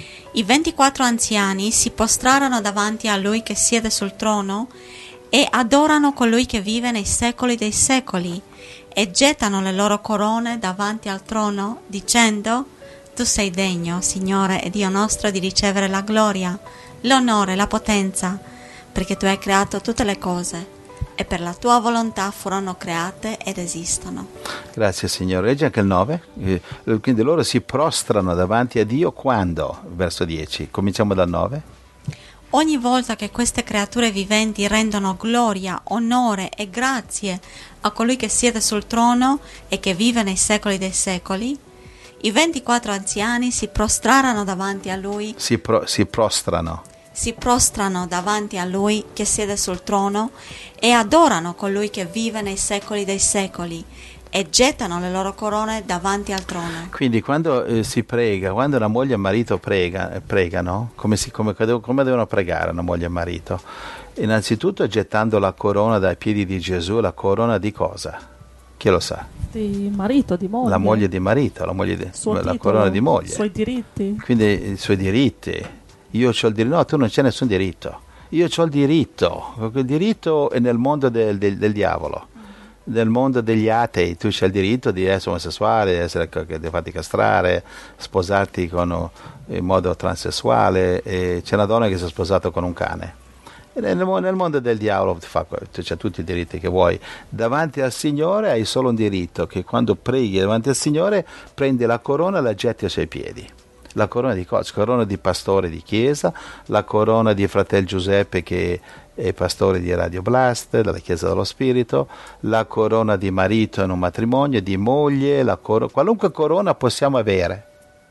I ventiquattro anziani si prostrarono davanti a lui che siede sul trono e adorano colui che vive nei secoli dei secoli e gettano le loro corone davanti al trono dicendo: Tu sei degno, Signore e Dio nostro, di ricevere la gloria, l'onore, la potenza, perché tu hai creato tutte le cose e per la tua volontà furono create ed esistono. Grazie Signore. Leggi anche il nove. Eh, Quindi loro si prostrano davanti a Dio quando? Verso dieci. Cominciamo dal nove. Ogni volta che queste creature viventi rendono gloria, onore e grazie a colui che siede sul trono e che vive nei secoli dei secoli, i ventiquattro anziani si prostrarono davanti a lui. Si, pro, si prostrano. Si prostrano davanti a lui che siede sul trono e adorano colui che vive nei secoli dei secoli e gettano le loro corone davanti al trono. Quindi quando eh, si prega, quando una moglie e marito prega, eh, pregano, come, si, come, come devono pregare una moglie e marito? Innanzitutto gettando la corona dai piedi di Gesù. La corona di cosa? Chi lo sa? Di marito, di moglie. La moglie di marito, la, moglie di, Suo la titolo, corona di moglie. I suoi diritti. Quindi i suoi diritti. Io ho il diritto. No, tu non c'è nessun diritto. Io ho il diritto. Il diritto è nel mondo del, del, del diavolo. Nel mondo degli atei tu c'hai il diritto di essere omosessuale, di, essere, di farti castrare, sposarti con, in modo transessuale. E c'è una donna che si è sposata con un cane. E nel, nel mondo del diavolo tu c'hai tutti i diritti che vuoi. Davanti al Signore hai solo un diritto, che quando preghi davanti al Signore prendi la corona e la getti ai suoi piedi. La corona di cosa? Corona di pastore di chiesa, la corona di fratello Giuseppe che è pastore di Radio Blast, della Chiesa dello Spirito, la corona di marito in un matrimonio, di moglie, la cor- qualunque corona possiamo avere.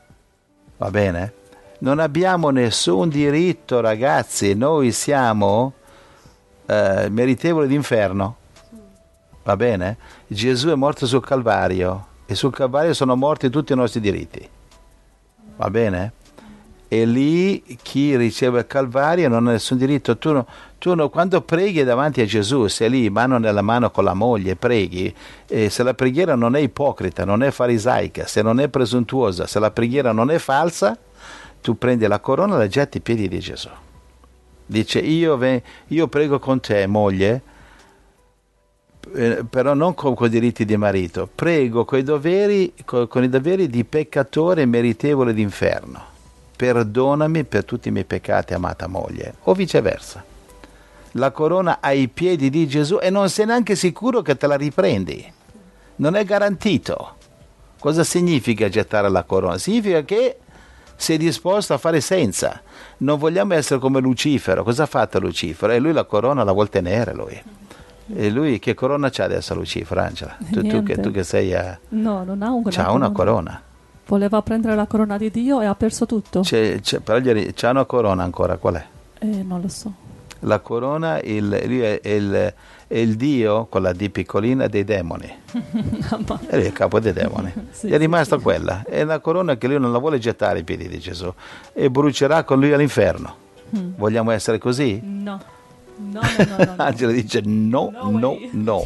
Va bene? Non abbiamo nessun diritto, ragazzi, noi siamo eh, meritevoli d'inferno. Va bene? Gesù è morto sul Calvario e sul Calvario sono morti tutti i nostri diritti. Va bene? E lì chi riceve il Calvario non ha nessun diritto. Tu, no, tu no, quando preghi davanti a Gesù, sei lì mano nella mano con la moglie, preghi, e se la preghiera non è ipocrita, non è farisaica, se non è presuntuosa, se la preghiera non è falsa, tu prendi la corona e la getti ai piedi di Gesù. Dice: io, ve, io prego con te, moglie, eh, però non con, con i diritti di marito, prego coi doveri, con, con i doveri di peccatore meritevole d'inferno. Perdonami per tutti i miei peccati, amata moglie, o viceversa. La corona ai piedi di Gesù e non sei neanche sicuro che te la riprendi. Non è garantito. Cosa significa gettare la corona? Significa che sei disposto a fare senza. Non vogliamo essere come Lucifero. Cosa ha fatto Lucifero? E lui la corona la vuol tenere, lui. E lui che corona c'ha adesso Lucifero, Angela? Tu, tu, che, tu che sei a... No, non ha una c'ha corona. una corona. Voleva prendere la corona di Dio e ha perso tutto. C'è, c'è, però gli, c'ha una corona ancora, qual è? Eh, non lo so. La corona, il, lui è, è, il, è il Dio, con la D piccolina, dei demoni. È il capo dei demoni. Sì, Gli è rimasta sì, sì. quella. È una corona che lui non la vuole gettare ai piedi di Gesù e brucerà con lui all'inferno. Mm. Vogliamo essere così? No. No, no, no, no, no. Angela dice no, no, no. no.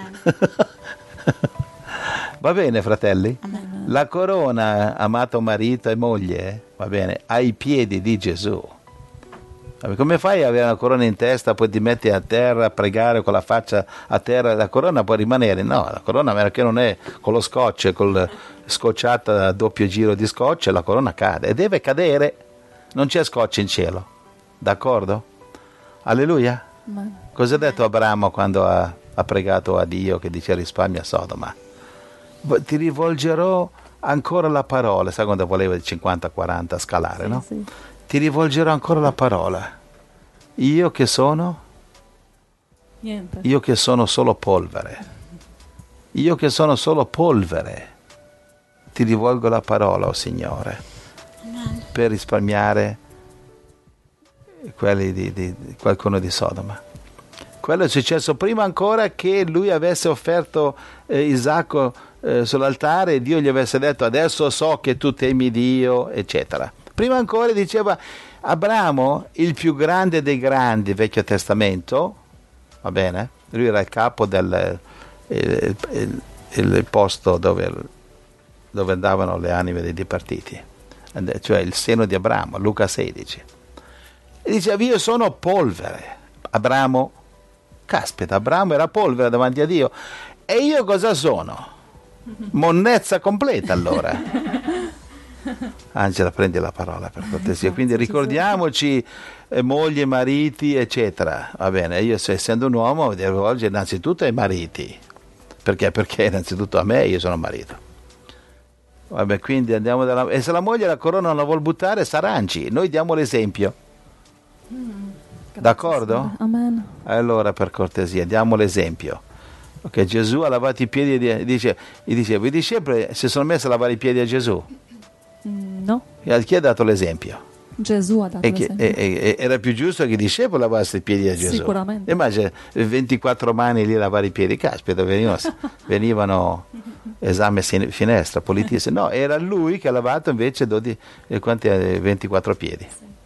Va bene, fratelli? Amen. La corona, amato marito e moglie, va bene, ai piedi di Gesù. Come fai ad avere una corona in testa, poi ti metti a terra a pregare con la faccia a terra, la corona può rimanere? No, la corona, a meno che non è con lo scotch, con scotchata a doppio giro di scotch, la corona cade e deve cadere. Non c'è scotch in cielo, d'accordo? Alleluia. Ma... Cosa ha detto Abramo quando ha, ha pregato a Dio che dice risparmia Sodoma? Ti rivolgerò ancora la parola, sai quando voleva il cinquanta quaranta scalare, sì, no? Sì. Ti rivolgerò ancora la parola. Io che sono? Niente. Io che sono solo polvere. Io che sono solo polvere. Ti rivolgo la parola, oh Signore, Amen. Per risparmiare quelli di, di, di qualcuno di Sodoma. Quello è successo prima ancora che lui avesse offerto eh, Isacco eh, sull'altare e Dio gli avesse detto adesso so che tu temi Dio, eccetera. Prima ancora diceva Abramo, il più grande dei grandi, Vecchio Testamento, va bene? Lui era il capo del il, il, il posto dove, dove andavano le anime dei dipartiti, cioè il seno di Abramo, Luca sedici. E diceva: io sono polvere. Abramo, caspita, Abramo era polvere davanti a Dio. E io cosa sono? Monnezza completa, allora. Angela, prendi la parola per cortesia. Quindi ricordiamoci eh, mogli, mariti, eccetera. Va bene, io essendo un uomo devo rivolgere innanzitutto ai mariti. Perché? Perché innanzitutto a me, io sono marito. Vabbè, quindi andiamo dalla... E se la moglie la corona non la vuol buttare, s'arrangi. Noi diamo l'esempio. Mm, d'accordo? Amen. Allora, per cortesia, diamo l'esempio. Ok, Gesù ha lavato i piedi e dice, gli diceva: i discepoli si sono messi a lavare i piedi a Gesù. Mm, no. Chi ha dato l'esempio? Gesù ha dato E che, l'esempio. e, e, era più giusto che i discepoli lavassero i piedi a Gesù. Sicuramente. Immagina ventiquattro mani lì a lavare i piedi, caspita, venivano, venivano esame finestra, politici. No, era lui che ha lavato invece dodici, quanti, ventiquattro piedi.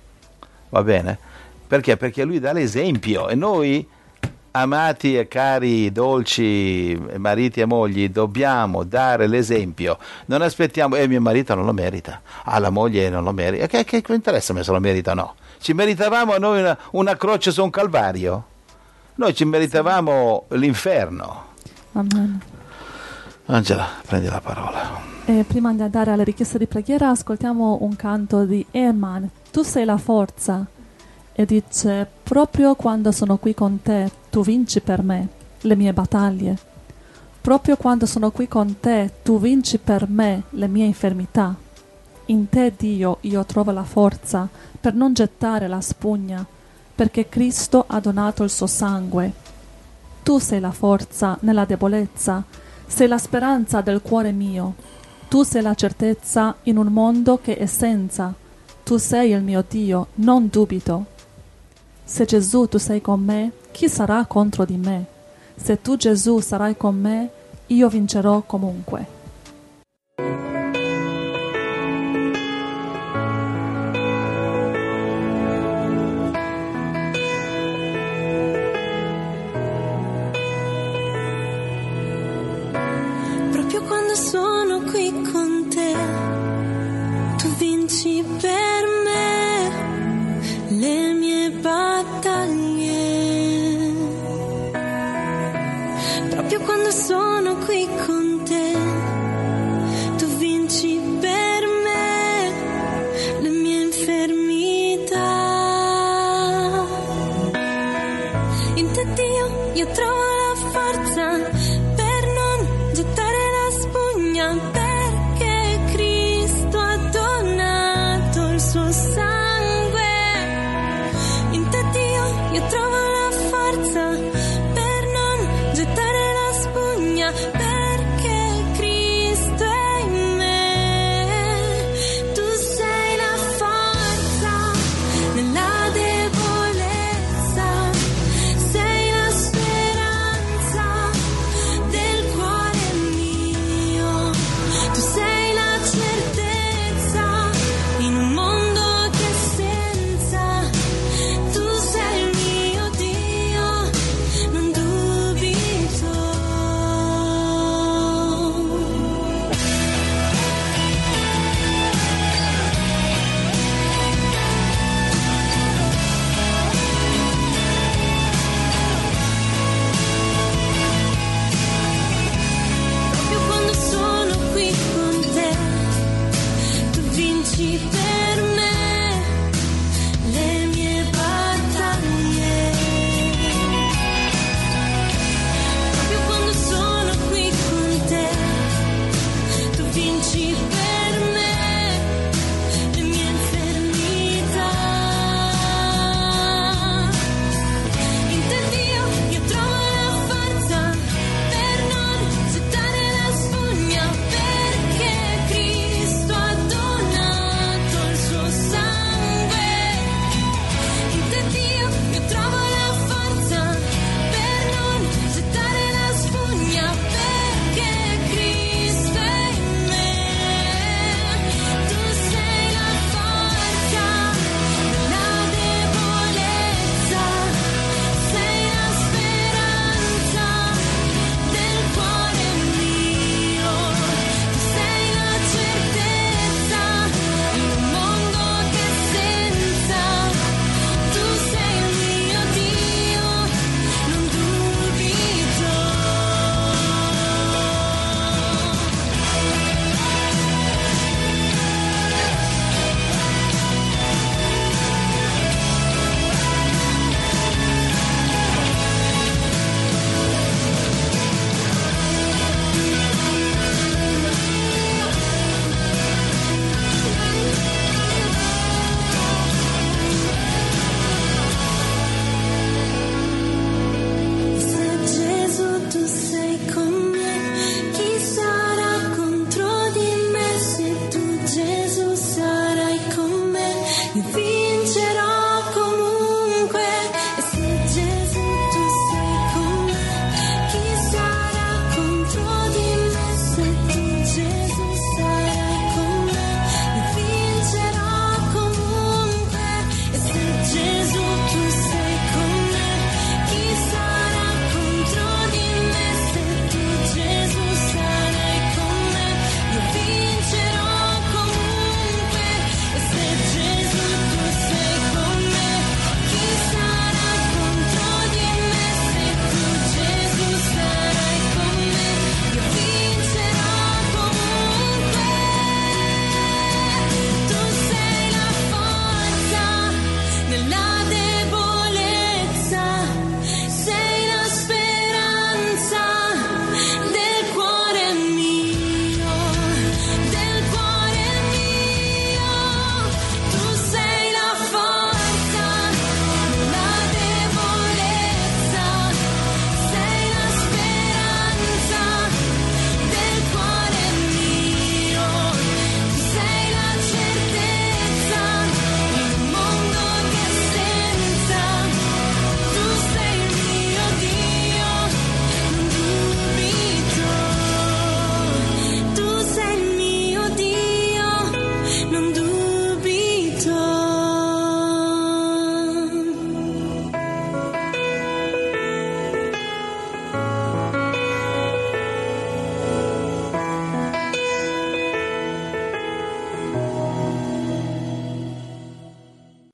Va bene? Perché? Perché lui dà l'esempio e noi, amati e cari, dolci mariti e mogli, dobbiamo dare l'esempio. Non aspettiamo, eh, mio marito non lo merita, ah, la moglie non lo merita. Che, che, che interessa me se lo merita o no? Ci meritavamo noi una, una croce su un calvario? Noi ci meritavamo l'inferno. Amen. Angela, prendi la parola. E prima di andare alle richieste di preghiera, ascoltiamo un canto di Eman. Tu sei la forza. E dice: proprio quando sono qui con te, tu vinci per me le mie battaglie. Proprio quando sono qui con te, tu vinci per me le mie infermità. In te, Dio, io trovo la forza per non gettare la spugna, perché Cristo ha donato il suo sangue. Tu sei la forza nella debolezza, sei la speranza del cuore mio. Tu sei la certezza in un mondo che è senza. Tu sei il mio Dio, non dubito. Se Gesù tu sei con me, chi sarà contro di me? Se tu Gesù sarai con me, io vincerò comunque. Proprio quando sono qui con te,